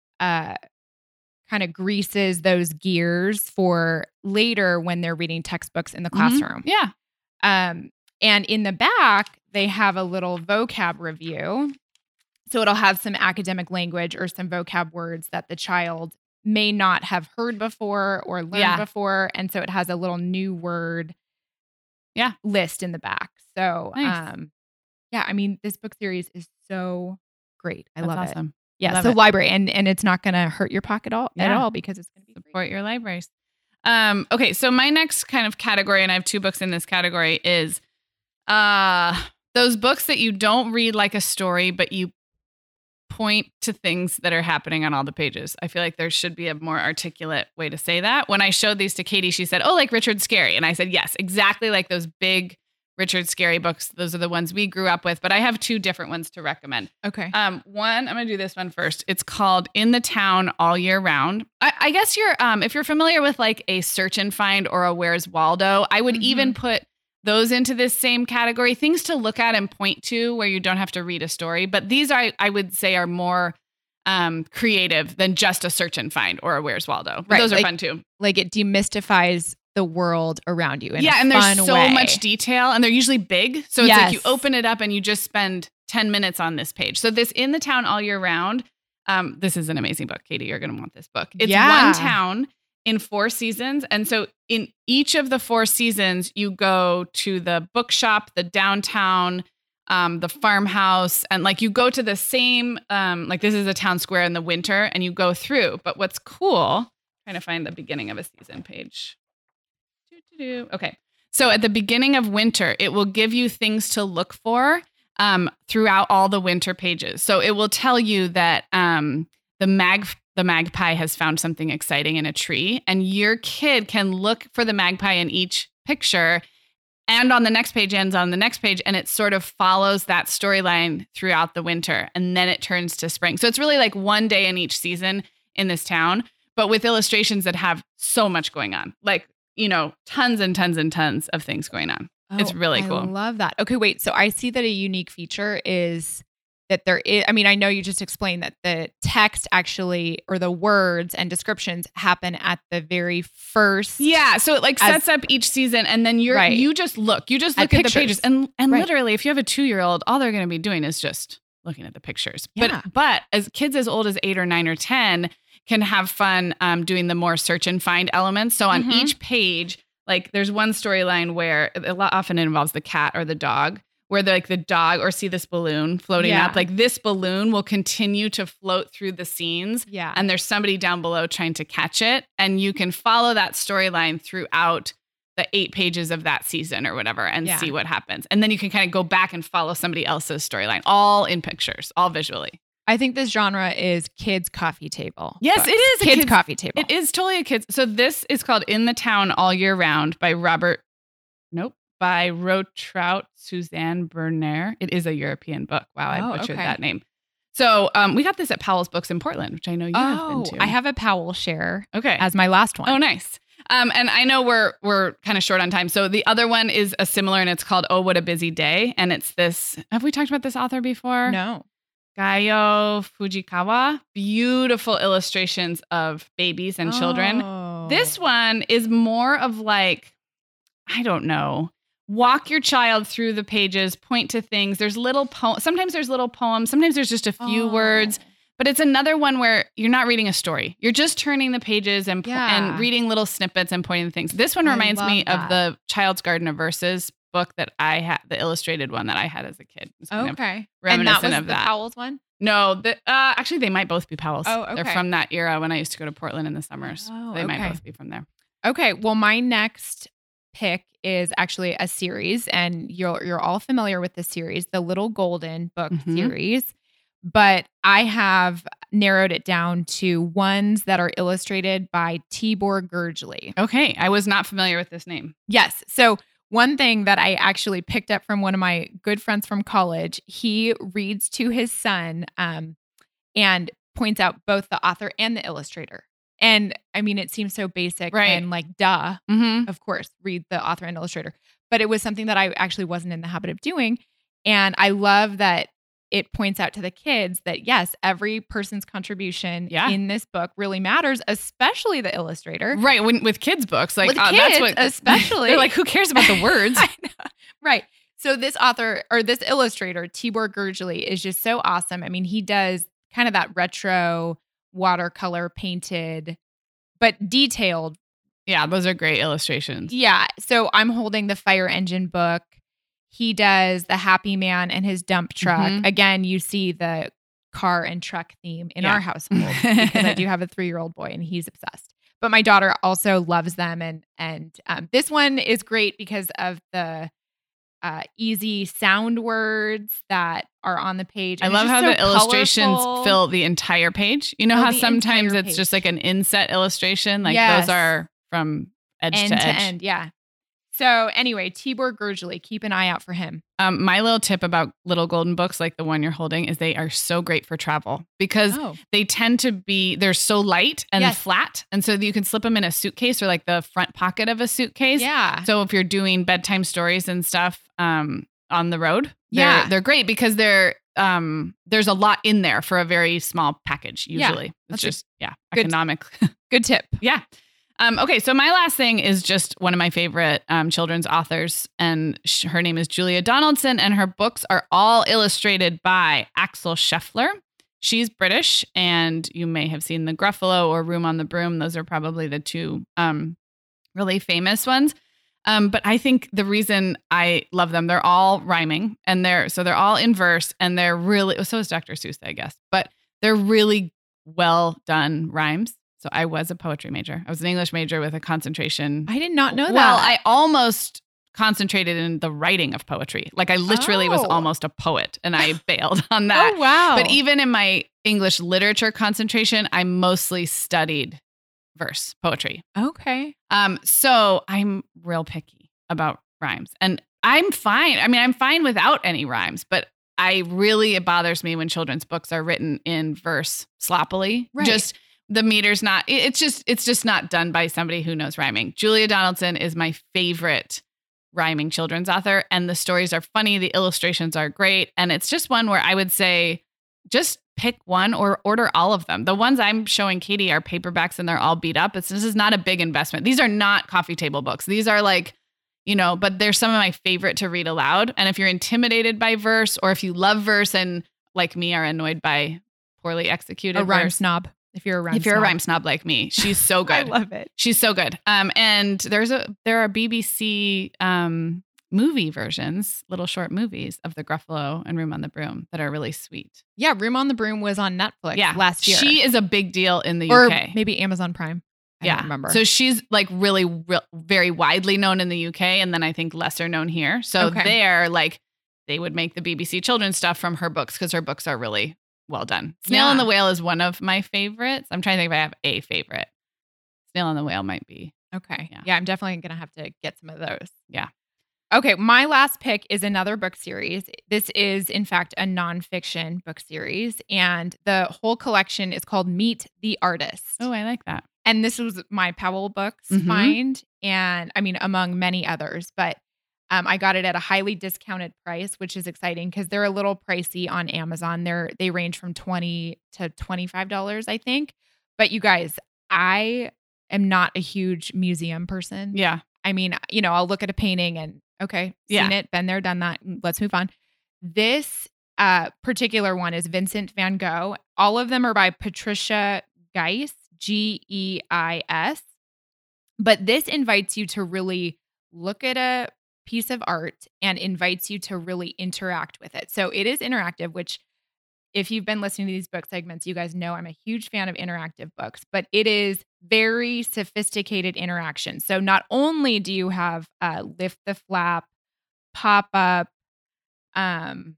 uh kind of greases those gears for later when they're reading textbooks in the classroom. Yeah. Um, and in the back, they have a little vocab review. So it'll have some academic language or some vocab words that the child may not have heard before or learned Yeah. before. And so it has a little new word Yeah. list in the back. So, Nice. um, yeah, I mean, this book series is so great. I That's love it. awesome. Yeah, Love so it. library, and and it's not going to hurt your pocket all, at Yeah. all because it's going to be free. Support your libraries. Um, okay, so my next kind of category, and I have two books in this category, is uh, those books that you don't read like a story, but you point to things that are happening on all the pages. I feel like there should be a more articulate way to say that. When I showed these to Katie, she said, oh, like Richard Scarry. And I said, yes, exactly like those big Richard Scarry books. Those are the ones we grew up with, but I have two different ones to recommend. Okay. Um, one, I'm going to do this one first. It's called In the Town All Year Round. I, I guess you're, um, if you're familiar with like a Search and Find or a Where's Waldo, I would Mhm. even put those into this same category, things to look at and point to where you don't have to read a story. But these are, I would say, are more um, creative than just a Search and Find or a Where's Waldo. But Right, those are like- fun too. Like it demystifies the world around you in Yeah, a and fun there's so way. much detail, and they're usually big. So it's like Yes. you open it up and you just spend ten minutes on this page. So this In the Town All Year Round, um, this is an amazing book, Katie. You're going to want this book. It's Yeah. one town in four seasons. And so in each of the four seasons, you go to the bookshop, the downtown, um, the farmhouse, and like you go to the same, um, like this is a town square in the winter, and you go through. But what's cool, trying to find the beginning of a season page. Doo-doo-doo. Okay. So at the beginning of winter, it will give you things to look for um, throughout all the winter pages. So it will tell you that um, the mag the magpie has found something exciting in a tree, and your kid can look for the magpie in each picture, and on the next page ends on the next page, and it sort of follows that storyline throughout the winter, and then it turns to spring. So it's really like one day in each season in this town, but with illustrations that have so much going on, like, you know, tons and tons and tons of things going on. It's really I cool. love that. Okay, wait. So I see that a unique feature is that there is, I mean, I know you just explained that the text actually, or the words and descriptions happen at the very first. Yeah, so it like As- sets up each season, and then you're Right. you just look, you just At look at, the pictures. pages, and and Right. literally, if you have a two year old, all they're going to be doing is just looking at the pictures. Yeah. But but as kids as old as eight or nine or ten can have fun um, doing the more search and find elements. So on Mhm. each page, like there's one storyline where a lot often it involves the cat or the dog, where the, like the dog or see this balloon floating Yeah. up, like this balloon will continue to float through the scenes. Yeah. And there's somebody down below trying to catch it. And you can follow that storyline throughout the eight pages of that season or whatever and Yeah. see what happens. And then you can kind of go back and follow somebody else's storyline, all in pictures, all visually. I think this genre is kids kids table. Yes, books. it is a kids, kids- coffee table. It is totally a kid's. So this is called In the Town All Year Round by Robert, nope, by Rotrout Suzanne Berner. It is a European book. Wow, I Oh, butchered okay. that name. So um, we got this at Powell's Books in Portland, which I know you have Oh, been to. I have a Powell share Okay. as my last one. Oh, nice. Um, and I know we're we're kind of short on time. So the other one is a similar, and it's called Oh, What a Busy Day. And it's this. Have we talked about this author before? No. Gayo Fujikawa. Beautiful illustrations of babies and children. Oh. This one is more of like, I don't know. Walk your child through the pages, point to things. There's little poems. Sometimes there's little poems. Sometimes there's just a few Oh. words. But it's another one where you're not reading a story. You're just turning the pages and po- Yeah. and reading little snippets and pointing to things. This one I reminds me love of the Child's Garden of Verses book that I had, the illustrated one that I had as a kid. It's kind of Okay. And that reminiscent was of the that. Powell's one? No, the, uh, actually, they might both be Powell's. Oh, They're okay. from that era when I used to go to Portland in the summers. Oh, they might okay. both be from there. Okay. Well, my next pick is actually a series, and you're you're all familiar with the series, the Little Golden book Mhm. series. But I have narrowed it down to ones that are illustrated by Tibor Gurgely. Okay, I was not familiar with this name. Yes. So one thing that I actually picked up from one of my good friends from college, he reads to his son um, and points out both the author and the illustrator. And I mean, it seems so basic Right. and like, duh, Mm-hmm. of course, read the author and illustrator. But it was something that I actually wasn't in the habit of doing. And I love that it points out to the kids that, yes, every person's contribution Yeah. in this book really matters, especially the illustrator. Right, when, with kids' books, like With uh, kids, that's what especially. they're like. Who cares about the words? I know. Right. So this author or this illustrator, Tibor Gergely, is just so awesome. I mean, he does kind of that retro watercolor painted, but detailed. Yeah, those are great illustrations. Yeah. So I'm holding the Fire Engine book. He does the Happy Man and his dump truck. Mhm. Again, you see the car and truck theme in Yeah. our household because I do have a three-year-old boy and he's obsessed. But my daughter also loves them. And and um, this one is great because of the uh, easy sound words that are on the page. I And it's love just how so the illustrations colorful. fill the entire page. You know Fill how the sometimes entire it's page. just like an inset illustration? Like Yes. those are from edge end to to, edge. end. Yeah. So anyway, Tibor Gergely, keep an eye out for him. Um, my little tip about little golden books like the one you're holding is they are so great for travel because Oh. they tend to be, they're so light and Yes. flat. And so you can slip them in a suitcase or like the front pocket of a suitcase. Yeah. So if you're doing bedtime stories and stuff um, on the road, they're, Yeah. they're great because they're, um, there's a lot in there for a very small package usually. Yeah, it's that's a just, yeah, good- economic. Good tip. Yeah. Um, okay, so my last thing is just one of my favorite um, children's authors, and sh- her name is Julia Donaldson, and her books are all illustrated by Axel Scheffler. She's British, and you may have seen The Gruffalo or Room on the Broom. Those are probably the two um, really famous ones. Um, but I think the reason I love them, they're all rhyming, and they're so they're all in verse, and they're really so is Doctor Seuss, I guess, but they're really well done rhymes. So I was a poetry major. I was an English major with a concentration. I did not know that. Well, I almost concentrated in the writing of poetry. Like I literally was Oh. almost a poet and I bailed on that. Oh, wow. But even in my English literature concentration, I mostly studied verse poetry. Okay. Um, so I'm real picky about rhymes. And I'm fine. I mean, I'm fine without any rhymes, but I really, it bothers me when children's books are written in verse sloppily. Right. Just the meter's not, it- it's just, it's just not done by somebody who knows rhyming. Julia Donaldson is my favorite rhyming children's author, and the stories are funny. The illustrations are great. And it's just one where I would say, just pick one or order all of them. The ones I'm showing Katie are paperbacks and they're all beat up. It's, this is not a big investment. These are not coffee table books. These are like, you know, but they're some of my favorite to read aloud. And if you're intimidated by verse, or if you love verse and like me are annoyed by poorly executed A rhyme verse, snob. If you're a rhyme if you're snob. a rhyme snob like me, she's so I good. love it. She's so good. Um, and there's a there are B B C um movie versions, little short movies of The Gruffalo and Room on the Broom that are really sweet. Yeah, Room on the Broom was on Netflix Yeah, last year. She is a big deal in the or U K. maybe Amazon Prime. I yeah, don't remember. So she's like really, real, very widely known in the U K, and then I think lesser known here. So Okay. there, like, they would make the B B C children's stuff from her books because her books are really well done. Snail Yeah. and the Whale is one of my favorites. I'm trying to think if I have a favorite. Snail and the Whale might be. Okay. Yeah. Yeah. I'm definitely going to have to get some of those. Yeah. Okay. My last pick is another book series. This is, in fact, a nonfiction book series. And the whole collection is called Meet the Artist. Oh, I like that. And this was my Powell Books Mhm. find. And I mean, among many others. But um, I got it at a highly discounted price, which is exciting because they're a little pricey on Amazon. They're they range from twenty to twenty-five dollars, I think. But you guys, I am not a huge museum person. Yeah. I mean, you know, I'll look at a painting and okay, seen Yeah. it, been there, done that. Let's move on. This uh, particular one is Vincent van Gogh. All of them are by Patricia Geis, G E I S. But this invites you to really look at a piece of art and invites you to really interact with it. So it is interactive, which if you've been listening to these book segments, you guys know I'm a huge fan of interactive books, but it is very sophisticated interaction. So not only do you have uh, lift the flap, pop up, um,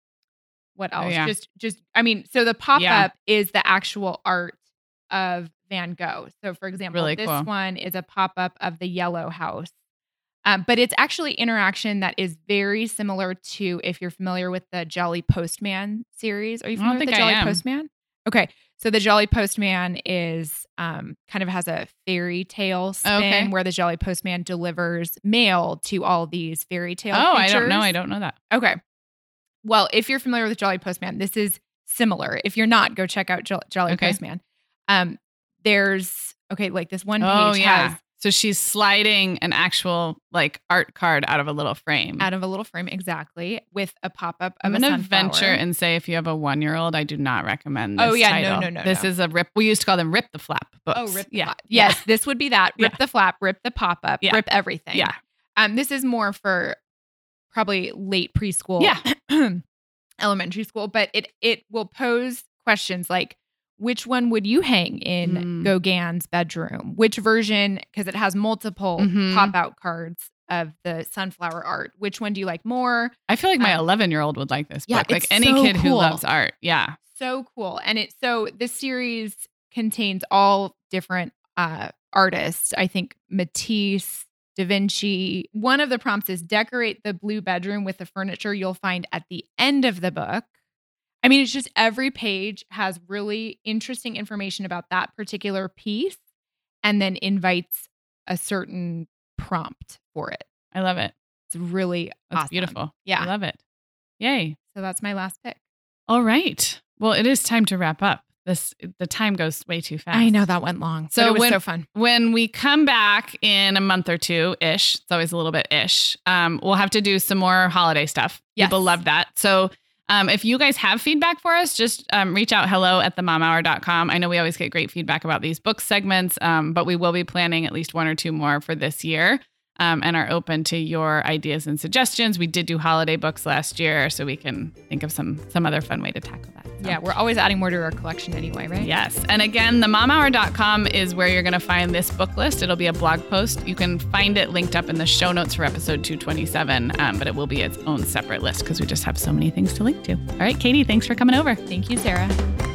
what else? Oh, yeah. Just, just, I mean, so the pop up Yeah. is the actual art of Van Gogh. So for example, Really this cool. one is a pop up of the Yellow House. Um, but it's actually interaction that is very similar to if you're familiar with the Jolly Postman series. Are you I don't familiar with the think I Jolly am. Postman? Okay. So the Jolly Postman is um, kind of has a fairy tale spin Okay. where the Jolly Postman delivers mail to all these fairy tale Oh, I don't know. creatures. I don't know that. Okay. Well, if you're familiar with Jolly Postman, this is similar. If you're not, go check out Jo- Jolly Okay. Postman. Um, there's, okay, like this one page Oh, yeah. has So she's sliding an actual like art card out of a little frame. Out of a little frame, exactly, with a pop-up of I'm a going to sunflower. venture and say if you have a one-year-old, I do not recommend this Oh, yeah, no, title. no, no, This no. is a rip. We used to call them rip the flap books. Oh, rip the yeah. flap. Yeah. Yes, this would be that. Rip Yeah. the flap, rip the pop-up, Yeah. rip everything. Yeah. Um, this is more for probably late preschool, Yeah. elementary school, but it it will pose questions like, which one would you hang in Mm. Gauguin's bedroom? Which version, because it has multiple Mhm. pop-out cards of the sunflower art. Which one do you like more? I feel like my Um, eleven-year-old would like this yeah, book. Like it's any so kid who cool. loves art. Yeah. So cool. And it so this series contains all different uh artists. I think Matisse, Da Vinci. One of the prompts is decorate the blue bedroom with the furniture you'll find at the end of the book. I mean, it's just every page has really interesting information about that particular piece and then invites a certain prompt for it. I love it. It's really That's awesome. beautiful. Yeah. I love it. Yay. So that's my last pick. All right. Well, it is time to wrap up. This the time goes way too fast. I know that went long. So So it was when- so fun. When we come back in a month or two ish, it's always a little bit ish. Um, we'll have to do some more holiday stuff. Yes. People love that. So um, if you guys have feedback for us, just um, reach out hello at the mom hour dot com. I know we always get great feedback about these book segments, um, but we will be planning at least one or two more for this year. Um, and are open to your ideas and suggestions. We did do holiday books last year, so we can think of some some other fun way to tackle that. So. Yeah, we're always adding more to our collection anyway, right? Yes. And again, the mom hour dot com is where you're going to find this book list. It'll be a blog post. You can find it linked up in the show notes for episode two twenty-seven, um, but it will be its own separate list because we just have so many things to link to. All right, Katie, thanks for coming over. Thank you, Sarah.